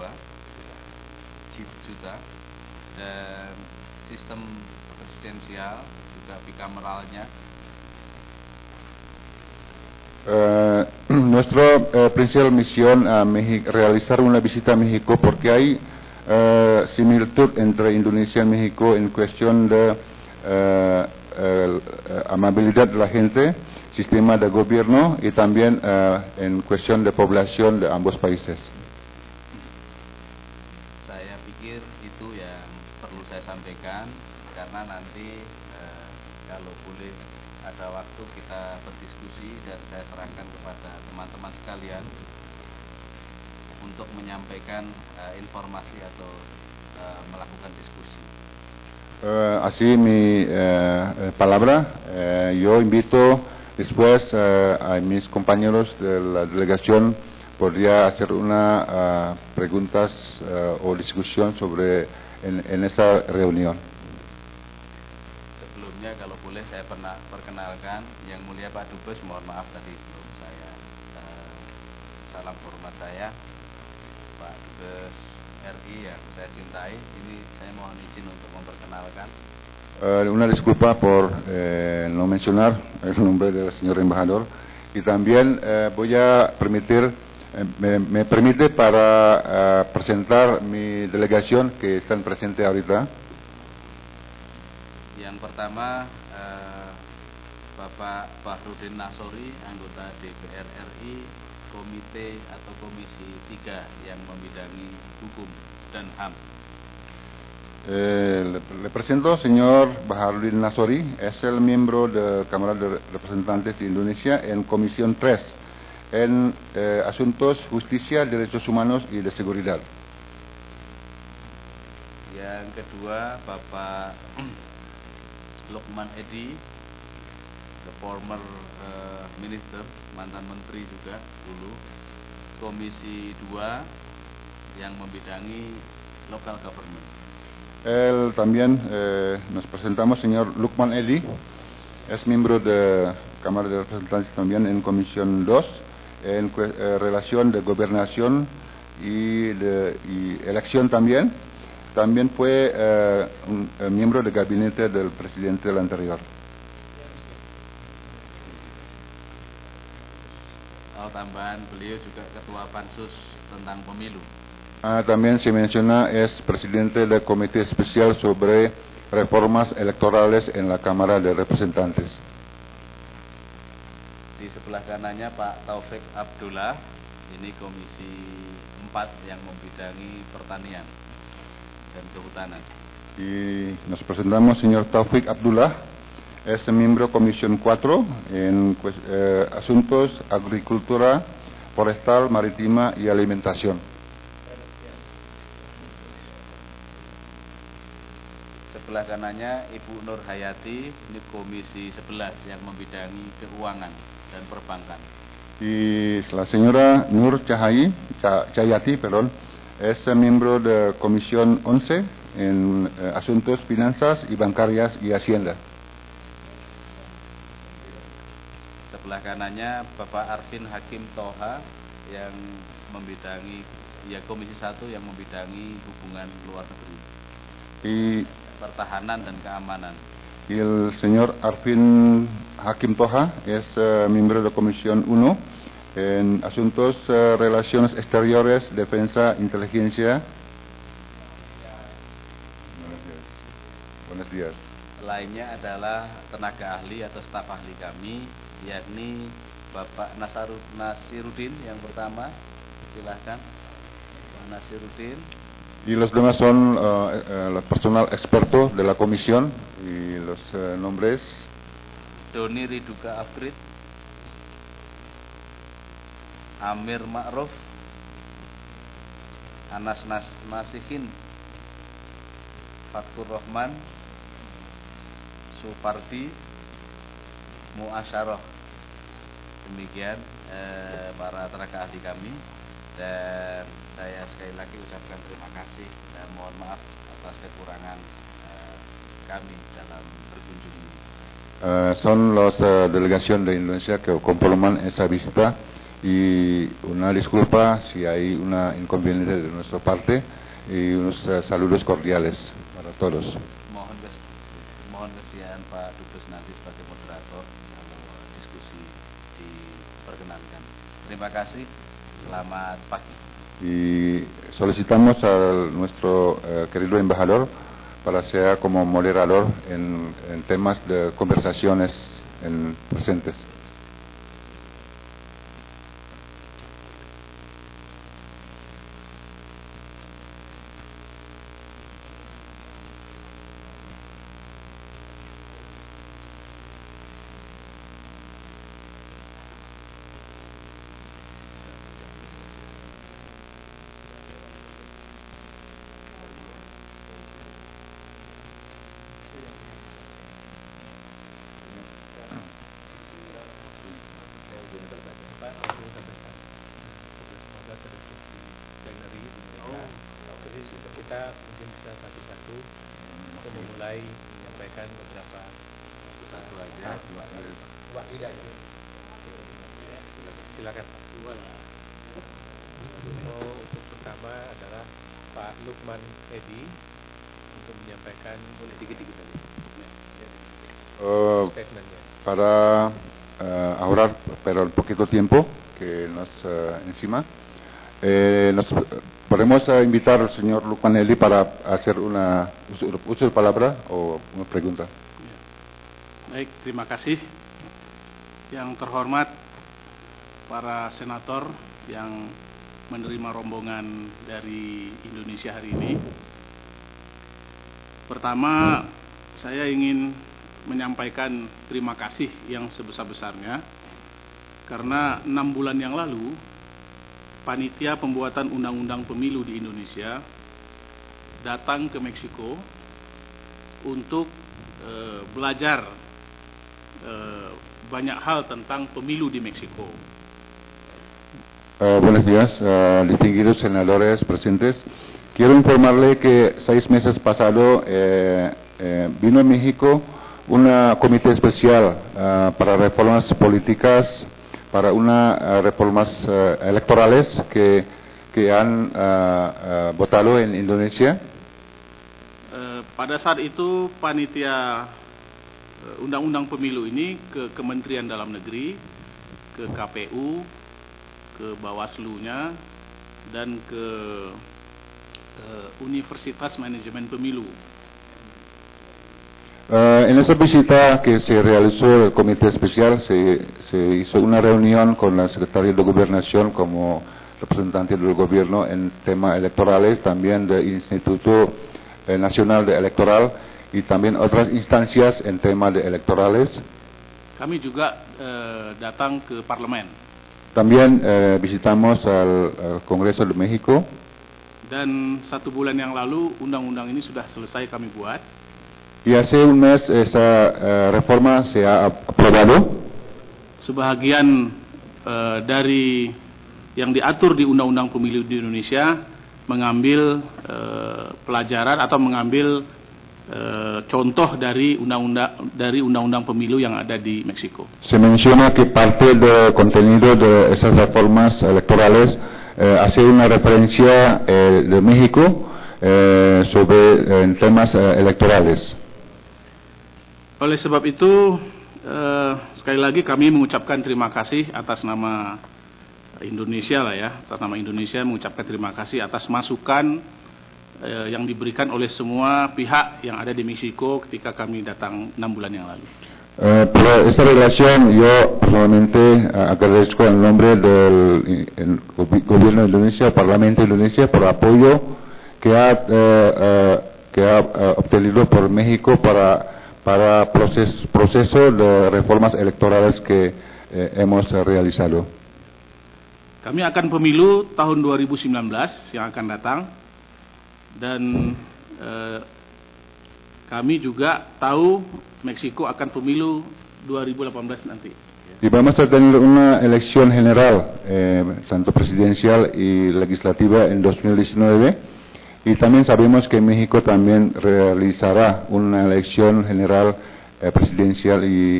F: juta, dan sistem presidensial juga bikameralnya.
B: Nuestra principal misión realizar una visita a México porque hay similitud entre Indonesia y México en cuestión de amabilidad de la gente, sistema de gobierno y también en cuestión de población de ambos países.
F: Saya pikir itu yang perlu saya sampaikan karena nanti kalau boleh ada waktu kita berdiskusi dan saya serahkan kepada teman-teman sekalian untuk menyampaikan informasi atau melakukan diskusi.
B: Así mi palabra. Yo invito después a mis compañeros de la delegación podría hacer una preguntas o discusión sobre en esa reunión.
F: Sebelumnya kalau boleh saya pernah perkenalkan Yang Mulia Pak Dubes, mohon maaf tadi belum saya salam hormat saya Pak Dubes RI yang saya cintai, ini saya mohon izin untuk memperkenalkan.
B: Una disculpa por no mencionar el nombre del señor embajador y también voy a permitir, me permite para presentar mi delegación que están presente ahorita.
F: Yang pertama Bapak Bahrudin Nasori, anggota DPR RI, komite atau komisi 3 yang membidangi hukum dan HAM.
B: Le presento, señor Baharudin Nasori, es el miembro de Cámara de Representantes de Indonesia en Comisión 3, en Asuntos Justicia, Derechos Humanos y de Seguridad.
F: Yang kedua, Bapak Lukman Edi, the former minister, mantan menteri juga dulu, Komisi 2 yang membidangi local government.
B: Él también nos presentamos, señor Lukman Edi, es miembro de Cámara de Representantes también en Comisión 2, en relación de gobernación y elección también. También fue un miembro del gabinete del presidente del anterior.
F: Tambahan beliau juga ketua pansus tentang pemilu.
B: También se menciona es presidente del Comité Especial sobre Reformas Electorales en la Cámara de Representantes.
F: Di sebelah kanannya Pak Taufik Abdullah, ini Komisi 4 yang membidangi pertanian dan kehutanan.
B: Y nos presentamos, señor Taufik Abdullah, es miembro Comisión 4 en Asuntos Agricultura, Forestal, Marítima y Alimentación.
F: Sebelah kanannya Ibu Nur Hayati, ini Komisi 11 yang membidangi keuangan dan perbankan.
B: Y la señora Nur Chayati, es miembro de Comisión 11 en Asuntos Finanzas y Bancarias y Hacienda.
F: Sebelah kanannya Bapak Arvin Hakim Toha yang membidangi Komisi 1 yang membidangi hubungan luar negeri. Pertahanan dan keamanan.
B: Y el señor Arvin Hakim Toha es miembro de Comisión 1 en Asuntos, Relaciones Exteriores, Defensa, Inteligencia. Buenos días.
F: Lainnya adalah tenaga ahli atau staf ahli kami, yakni Bapak Nasiruddin yang pertama. Silahkan Pak Nasiruddin.
B: Y los demás son el personal experto de la comisión y los nombres.
F: Doni Riduka Afrid, Amir Ma'ruf, Anas Nasihin, Fatur Rahman, Supardi, Muasyarah. Demikian para tenaga ahli kami. Dan saya sekali lagi ucapkan terima kasih dan mohon maaf atas kekurangan kami dalam berkunjung ini.
B: Son los delegación de Indonesia que conforman esa visita y una disculpa si hay una inconveniente de nuestra parte y unos saludos cordiales para todos.
F: Mohon kesediaan Pak Dubes nanti sebagai moderator kalau diskusi diperkenankan. Terima kasih. Selamat pagi.
B: Y solicitamos a nuestro querido embajador para ser como moderador en temas de conversaciones presentes.
E: mulai menyampaikan beberapa
F: Satu aja.
E: Silakan. Untuk pertama adalah Pak Lukman Edi untuk menyampaikan statementnya.
B: Para ahorrar pero el poquito tiempo que nos encima, nos podemos invitar al señor Lukmanelli para hacer una uso de palabra o una pregunta.
G: Baik, terima kasih. Yang terhormat para senator yang menerima rombongan dari Indonesia hari ini. Pertama, saya ingin menyampaikan terima kasih yang sebesar-besarnya karena 6 bulan yang lalu panitia pembuatan undang-undang pemilu di Indonesia datang ke Meksiko untuk belajar banyak hal tentang pemilu di Meksiko.
B: Buenos días, distinguidos senadores presentes. Quiero informarle que 6 meses pasado vino a México un comité especial para reformas políticas, para reformas electorales que han votado en Indonesia.
G: Pada saat itu panitia undang-undang pemilu ini ke Kementerian Dalam Negeri, ke KPU, ke Bawaslu-nya, dan ke Universitas Manajemen Pemilu.
B: En esa visita que se realizó el comité especial, se hizo una reunión con la secretaria de Gobernación como representante del gobierno en temas electorales, también del Instituto Nacional de Electoral y también otras instancias en temas electorales.
G: Kami juga datang ke parlemen.
B: También visitamos al Congreso de México.
G: Dan 1 bulan yang lalu undang-undang ini sudah selesai kami buat.
B: Y hace un mes esa reforma se ha aprobado.
G: Sebahagian dari yang diatur di undang-undang pemilu di Indonesia mengambil pelajaran atau mengambil contoh dari undang-undang pemilu yang ada di Meksiko.
B: Se menciona que parte del contenido de esas reformas electorales hace una referencia de México sobre en temas electorales.
G: Oleh sebab itu, sekali lagi kami mengucapkan terima kasih atas nama Indonesia lah ya, atas nama Indonesia mengucapkan terima kasih atas masukan yang diberikan oleh semua pihak yang ada di Meksiko ketika kami datang 6 bulan yang lalu.
B: Por esta relación yo personalmente agradezco en nombre del gobierno de Indonesia, Parlamento de Indonesia, por el apoyo que ha obtenido por México para proceso de reformas electorales que hemos realizado.
G: Kami akan pemilu tahun 2019 yang akan datang, dan kami juga tahu Meksiko akan pemilu 2018 nanti.
B: Y vamos a tener una elección general, tanto presidencial y legislativa en 2019. Y también sabemos que México también realizará una elección general presidencial y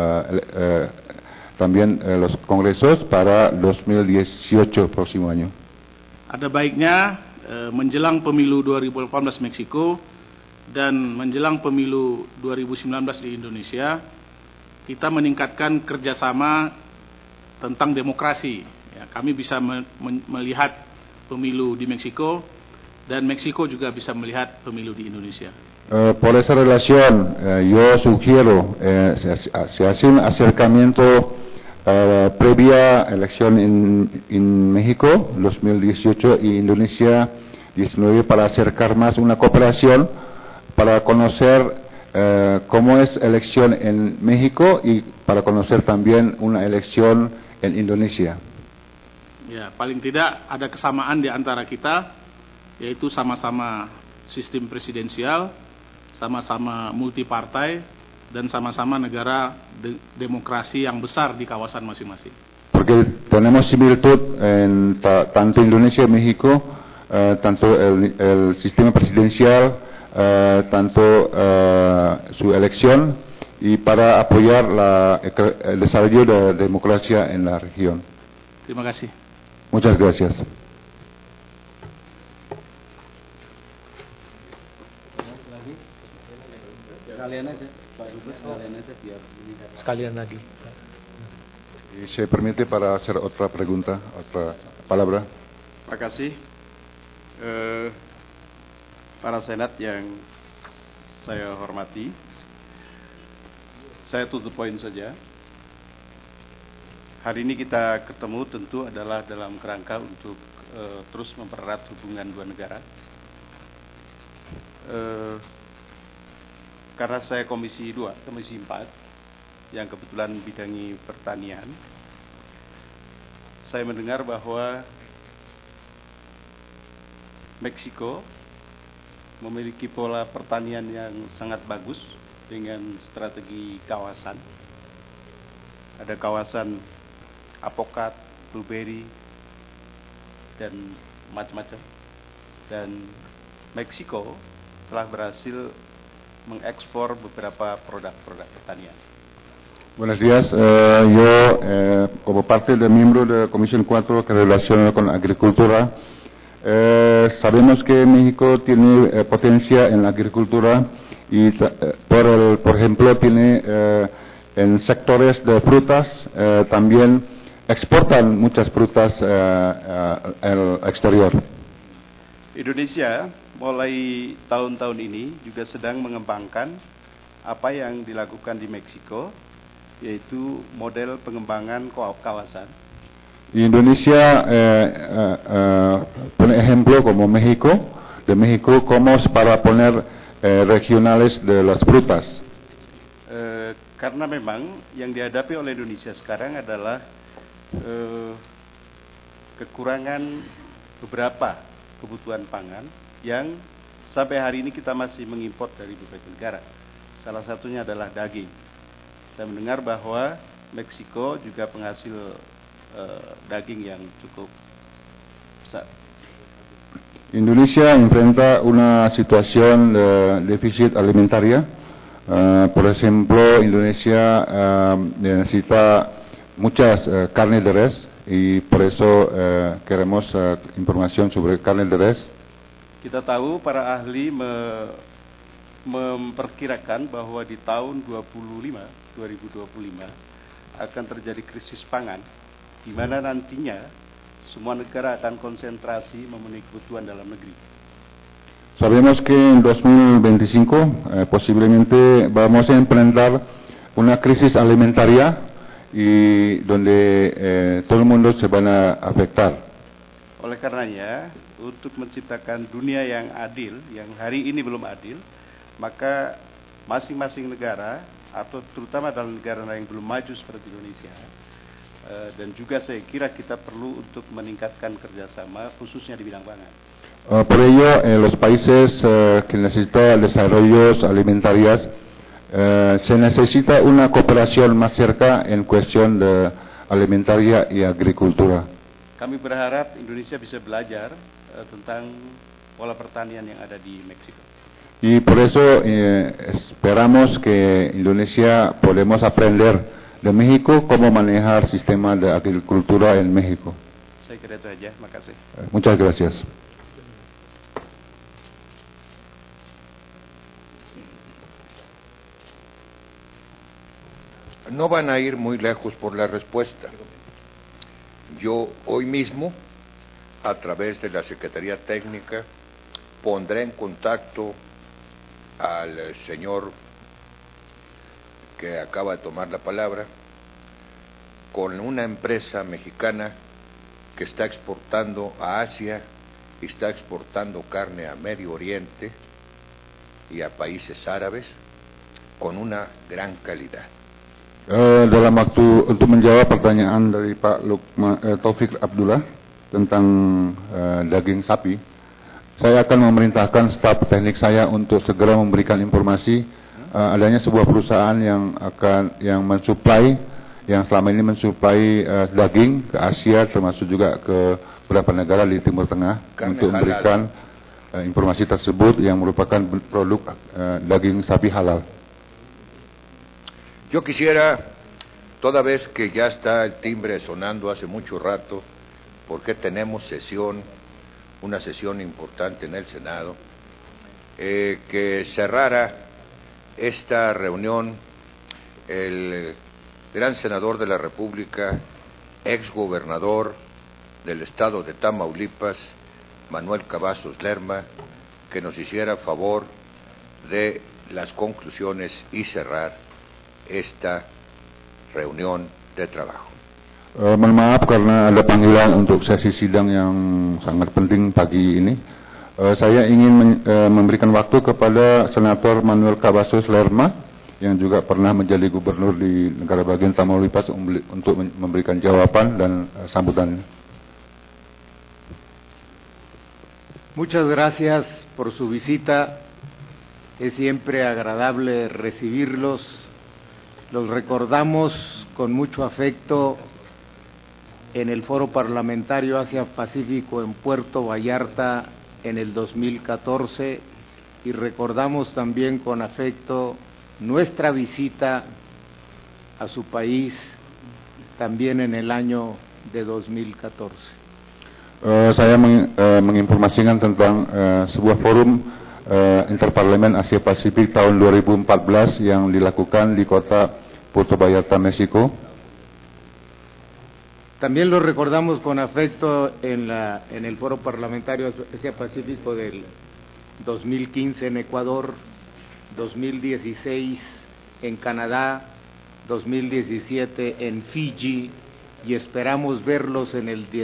B: también los congresos para 2018 próximo año.
G: Ada baiknya menjelang pemilu 2018 Meksiko dan menjelang pemilu 2019 di Indonesia, kita meningkatkan kerjasama tentang demokrasi. Ya, kami bisa melihat pemilu di Meksiko, dan Meksiko juga bisa melihat pemilu di Indonesia.
B: Por esa relación, yo sugiero, se hace un acercamiento previa elección en México 2018 y Indonesia 19 para acercar más una cooperación, para conocer cómo es elección en México y para conocer también una elección en Indonesia.
G: Ya, paling tidak ada kesamaan di antara kita, yaitu sama-sama sistem presidensial, sama-sama multipartai, dan sama-sama negara demokrasi yang besar di kawasan masing-masing.
B: Porque tenemos similitud en tanto Indonesia y México, tanto el sistema presidencial, tanto su elección y para apoyar el desarrollo de la democracia en la región.
G: Terima kasih.
B: Muchas gracias.
E: Sekalian lagi.
B: Y se permite para hacer otra pregunta, otra palabra.
H: Terima kasih. Para senat yang saya hormati, saya to the point saja. Hari ini kita ketemu tentu adalah dalam kerangka untuk terus mempererat hubungan dua negara. Karena saya Komisi 2, Komisi 4, yang kebetulan bidangi pertanian, saya mendengar bahwa Meksiko memiliki pola pertanian yang sangat bagus dengan strategi kawasan. Ada kawasan apokat, blueberry, dan macam-macam. Dan Meksiko telah berhasil mengekspor beberapa produk-produk pertanian.
B: Buenos días, yo como parte del miembro de Comisión 4 que relaciona con la agricultura, sabemos que México tiene potencia en la agricultura y por ejemplo tiene en sectores de frutas también exportan muchas frutas al exterior.
H: Indonesia mulai tahun-tahun ini juga sedang mengembangkan apa yang dilakukan di Meksiko, yaitu model pengembangan kawasan.
B: Indonesia pone ejemplo como México, de México como para poner regionales de las frutas.
H: Karena memang yang dihadapi oleh Indonesia sekarang adalah kekurangan beberapa kebutuhan pangan yang sampai hari ini kita masih mengimpor dari berbagai negara. Salah satunya adalah daging. Saya mendengar bahwa Meksiko juga penghasil daging yang cukup besar.
B: Indonesia enfrenta una situación de déficit alimentaria. Por ejemplo, Indonesia necesita muchas carne de res y por eso queremos información sobre carne de res.
H: Kita tahu para ahli memperkirakan bahwa di tahun 2025 akan terjadi krisis pangan, di mana nantinya semua negara akan konsentrasi memenuhi kebutuhan dalam negeri.
B: Sabemos que en 2025 posiblemente vamos a enfrentar una crisis alimentaria y donde todo el mundo se van a afectar.
H: Oleh karenanya, untuk menciptakan dunia yang adil, yang hari ini belum adil, maka masing-masing negara atau terutama dalam negara yang belum maju seperti Indonesia, dan juga saya kira kita perlu untuk meningkatkan kerjasama khususnya di bidang pangan.
B: Por ello, en los países que necesitan desarrollos alimentarios, se necesita una cooperación más cerca en cuestión de alimentaria y agricultura.
H: Kami berharap Indonesia bisa belajar tentang pola pertanian yang ada di Meksiko.
B: Y por eso esperamos que Indonesia podemos aprender de México cómo manejar sistema de agricultura en México.
H: Saya kira itu aja, makasih.
B: Muchas gracias.
A: No van a ir muy lejos por la respuesta. Yo hoy mismo, a través de la Secretaría Técnica, pondré en contacto al señor que acaba de tomar la palabra con una empresa mexicana que está exportando a Asia y está exportando carne a Medio Oriente y a países árabes con una gran calidad.
B: Dalam waktu untuk menjawab pertanyaan dari Pak Taufik Abdullah tentang daging sapi, saya akan memerintahkan staf teknik saya untuk segera memberikan informasi adanya sebuah perusahaan yang mensuplai, yang selama ini mensuplai daging ke Asia termasuk juga ke beberapa negara di Timur Tengah untuk memberikan informasi tersebut yang merupakan produk daging sapi halal.
A: Yo quisiera, toda vez que ya está el timbre sonando hace mucho rato, porque tenemos una sesión importante en el Senado, que cerrara esta reunión el gran senador de la República, ex gobernador del estado de Tamaulipas, Manuel Cavazos Lerma, que nos hiciera favor de las conclusiones y cerrar esta reunión de trabajo.
B: Mohon maaf karena ada panggilan untuk sesi sidang yang sangat penting pagi ini. Saya ingin memberikan waktu kepada Senator Manuel Cavazos Lerma yang juga pernah menjadi gubernur di negara bagian Tamaulipas untuk memberikan jawaban dan sambutannya.
I: Muchas gracias por su visita. Es siempre agradable recibirlos. Los recordamos con mucho afecto en el Foro Parlamentario Asia-Pacífico en Puerto Vallarta en el 2014 y recordamos también con afecto nuestra visita a su país también en el año de 2014.
B: Saya menginformasikan tentang sebuah forum Interparlemen Asia Pasifik tahun 2014 yang dilakukan di kota Puerto Vallarta, Mexico.
I: También lo recordamos con afecto en el Foro Parlamentario Asia Pacífico del 2015 en Ecuador, 2016 en Canadá, 2017 en Fiji y esperamos verlos en el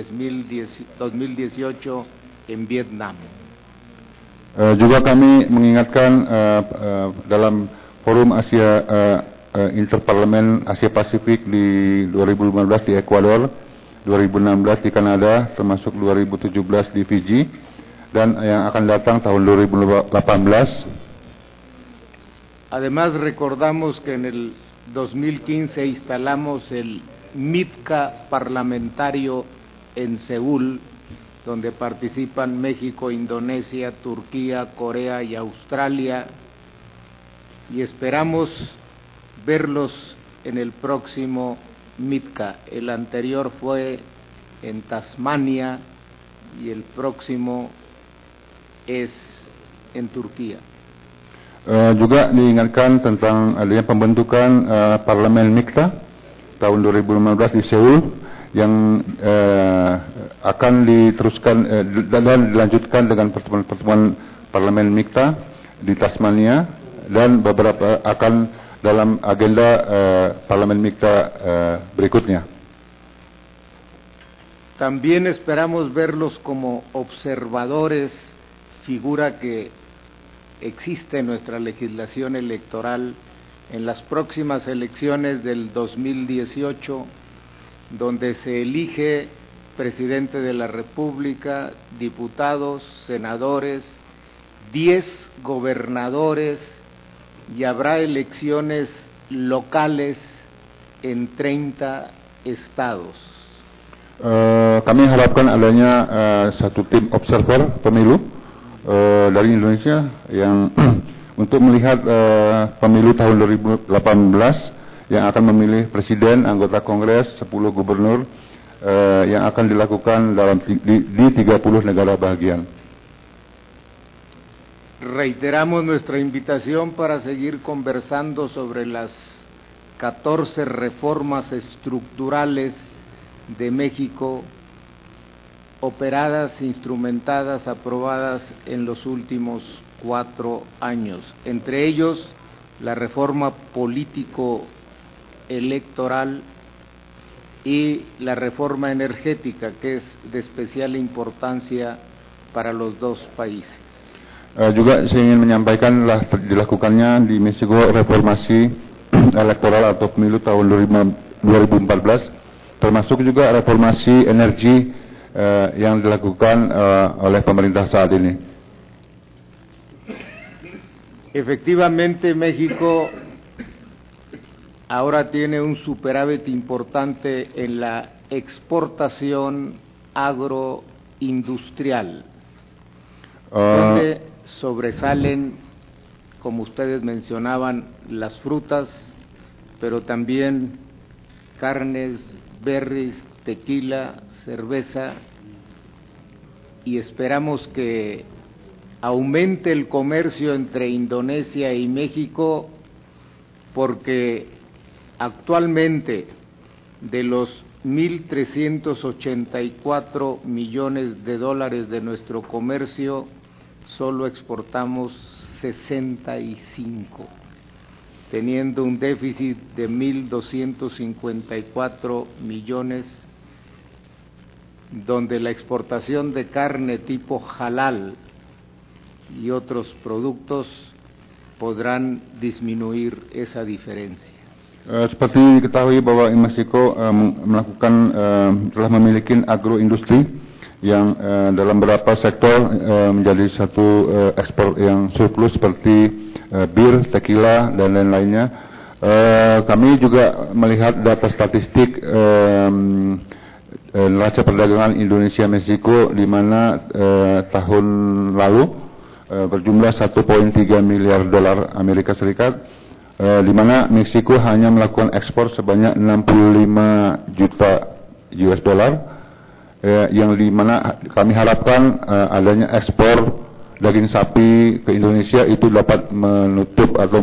I: 2018 en Vietnam.
B: Juga kami mengingatkan dalam forum Asia Interparlemen Asia Pasifik di 2015 di Ecuador, 2016 di Kanada, termasuk 2017 di Fiji, dan yang akan datang tahun 2018.
I: Además recordamos que en el 2015 instalamos el MITCA parlamentario en Seúl, donde participan México, Indonesia, Turquía, Corea y Australia, y esperamos verlos en el próximo MITCA. El anterior fue en Tasmania y el próximo es en Turquía.
B: Juga diingatkan tentang adanya pembentukan Parlemen MIKTA tahun 2015 di Seoul yang akan diteruskan dan dilanjutkan dengan pertemuan Parlemen MIKTA di Tasmania dan beberapa akan dalam agenda Parlemen MIKTA berikutnya.
I: También esperamos verlos como observadores, figura que existe en nuestra legislación electoral en las próximas elecciones del 2018, donde se elige presidente de la República, diputados, senadores, 10 gobernadores y habrá elecciones locales en 30 estados.
B: Kami harapkan adanya satu tim observer pemilu dari Indonesia yang untuk melihat pemilu tahun 2018 yang akan memilih presiden, anggota kongres, 10 gubernur yang akan dilakukan di 30 negara bahagian.
I: Reiteramos nuestra invitación para seguir conversando sobre las 14 reformas estructurales de México operadas, instrumentadas, aprobadas en los últimos 4 años, entre ellos la reforma político-electoral y la reforma energética, que es de especial importancia para los dos países.
B: Juga saya ingin menyampaikan dilakukannya di Meksiko reformasi elektoral atau pemilu tahun 2014, termasuk juga reformasi energi yang dilakukan oleh pemerintah saat ini.
I: Efectivamente, México ahora tiene un superávit importante en la exportación agroindustrial. donde sobresalen, como ustedes mencionaban, las frutas, pero también carnes, berries, tequila, cerveza, y esperamos que aumente el comercio entre Indonesia y México, porque actualmente de los 1.384 millones de dólares de nuestro comercio, solo exportamos 65, teniendo un déficit de 1.254 millones, donde la exportación de carne tipo halal y otros productos podrán disminuir esa diferencia.
B: Seperti diketahui bahwa Meksiko telah memiliki agroindustri yang dalam beberapa sektor menjadi satu ekspor yang surplus seperti bir, tequila dan lain-lainnya. Kami juga melihat data statistik neraca perdagangan Indonesia Meksiko di mana tahun lalu berjumlah 1,3 miliar dolar Amerika Serikat, di mana Meksiko hanya melakukan ekspor sebanyak 65 juta US dollar, yang di mana kami harapkan adanya ekspor daging sapi ke Indonesia itu dapat menutup atau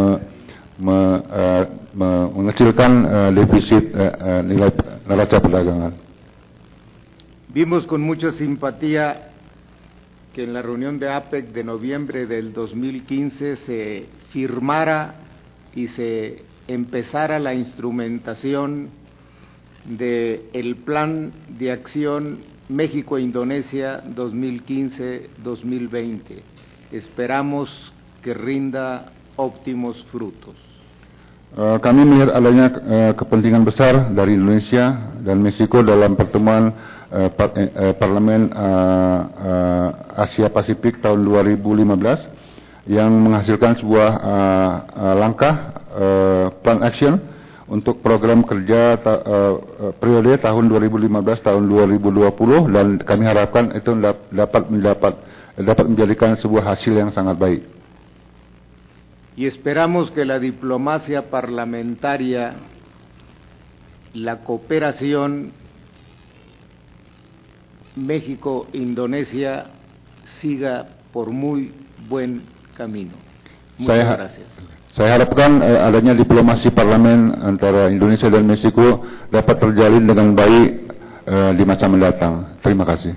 B: mengecilkan defisit nilai neraca perdagangan.
I: Vimos con mucha simpatía que en la reunión de APEC de noviembre del 2015 se firmara y se empezara la instrumentación del Plan de Acción México-Indonesia 2015-2020. Esperamos que rinda óptimos frutos.
B: Kami melihat adanya kepentingan besar dari Indonesia dan Meksiko dalam pertemuan Parlemen Asia Pasifik tahun 2015 yang menghasilkan sebuah langkah plan action untuk program kerja periode tahun 2015 tahun 2020, dan kami harapkan itu dapat menjadikan sebuah hasil yang sangat baik.
I: Y esperamos que la diplomacia parlamentaria, la cooperación México-Indonesia siga por muy buen camino. Muchas gracias.
B: Saya harapkan adanya diplomasi parlemen antara Indonesia dan Meksiko dapat terjalin dengan baik di masa mendatang. Terima kasih.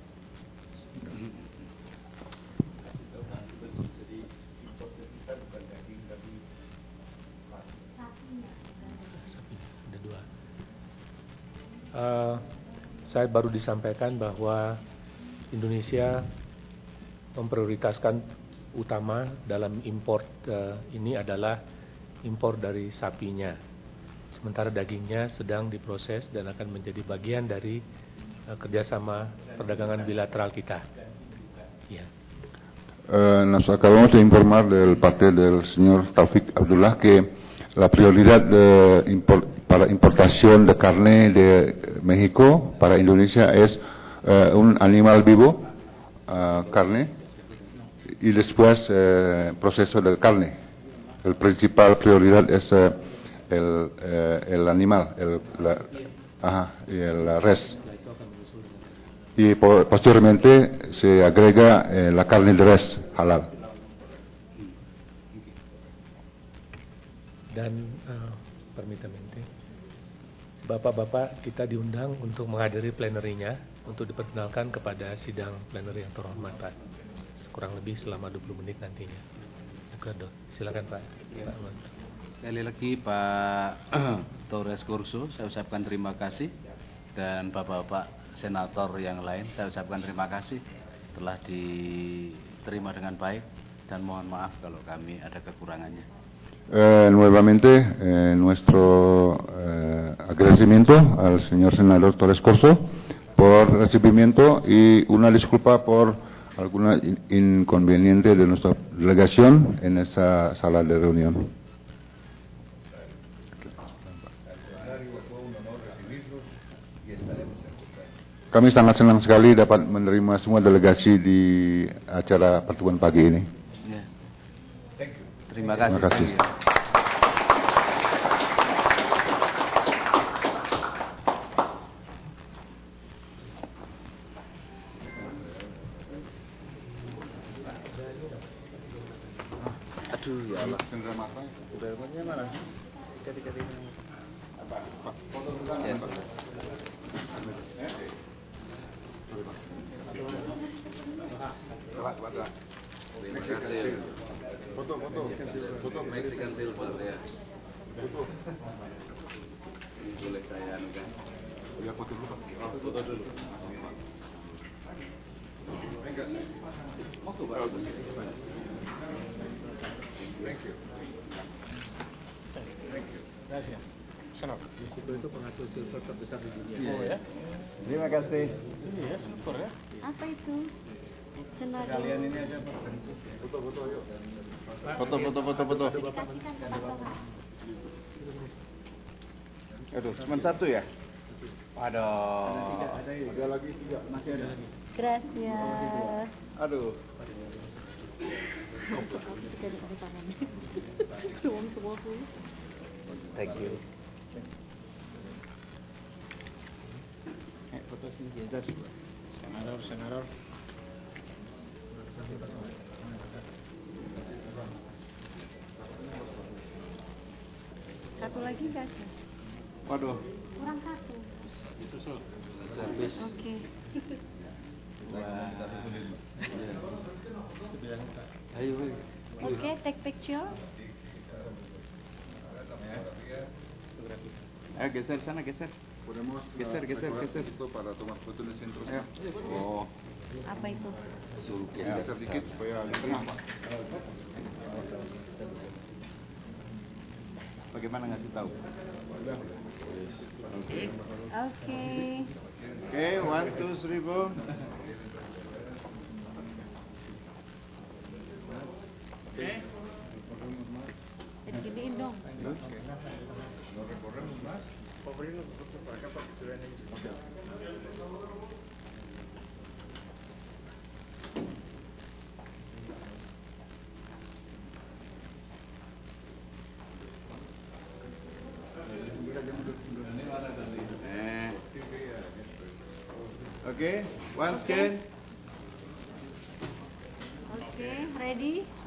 E: Saya baru disampaikan bahwa Indonesia memprioritaskan utama dalam impor ini adalah impor dari sapinya, sementara dagingnya sedang diproses dan akan menjadi bagian dari kerjasama perdagangan bilateral kita. Ya.
B: Nos acabamos de informar del parte del señor Taufik Abdullah que la prioridad para importación de carne de México para Indonesia es un animal vivo, carne, y después proceso de carne. El principal prioridad es el animal, la res. Y posteriormente se agrega la carne de res halal.
E: Dan permitamente, Bapak-bapak kita diundang untuk menghadiri plenary-nya untuk diperkenalkan kepada sidang plenary yang terhormat, Pak. Kurang lebih selama 20 menit nantinya. Silakan Pak.
F: Ya. Sekali lagi Pak Torres Corso, saya ucapkan terima kasih, dan Bapak-bapak senator yang lain saya ucapkan terima kasih telah diterima dengan baik, dan mohon maaf kalau kami ada kekurangannya.
B: Nuevamente nuestro agradecimiento al señor senador Torres Corso por el recibimiento y una disculpa por alguna inconveniente de nuestra delegación en esa sala de reunión. Kami sangat senang sekali dapat menerima semua delegasi di acara pertemuan pagi ini.
F: Ya. Terima kasih.
B: Terima kasih.
F: Aduh ya Allah.
C: Udaranya mana?
B: Apa?
F: Yes. Terima kasih. Foto Mexican Silver ya. Boleh saya anukan.
B: Ya, foto dulu, Pak.
F: Foto dulu. Masuk, Pak.
A: Thank you.
E: Gracias. Senador. Meksiko itu penghasil silver terbesar di dunia.
F: Oh ya?
C: Terima kasih.
E: Ini ya, silver ya.
J: Apa itu? Senada.
C: Kalian ini aja Pak.
B: Foto, yuk.
F: Foto.
J: Dikasihkan ke Bapak.
H: Aduh, cuma satu ya? Aduh.
B: Ada lagi, tiga.
H: Masih ada lagi.
J: Gracias.
H: Aduh.
J: Kita di tangan. Tuang semua pun.
C: Thank you.
H: Foto sini kita.
E: Senador.
J: Satu lagi nggak ada?
H: Waduh.
J: Kurang satu.
E: Disusul.
J: Oke.
F: Ayo.
J: Oke, take picture.
H: Ayo geser sana, geser.
B: Podemos
H: Geser.
B: itu para tomar foto di sentro.
H: Oh.
J: Apa itu?
F: Suruh
B: Geser dikit supaya di tengah, Pak.
H: Bagaimana ngasih tahu?
J: Oke.
H: Oke, 1, 2, 3, Bro.
J: Jadi giniin dong.
H: Oke, one scan.
J: Oke, ready?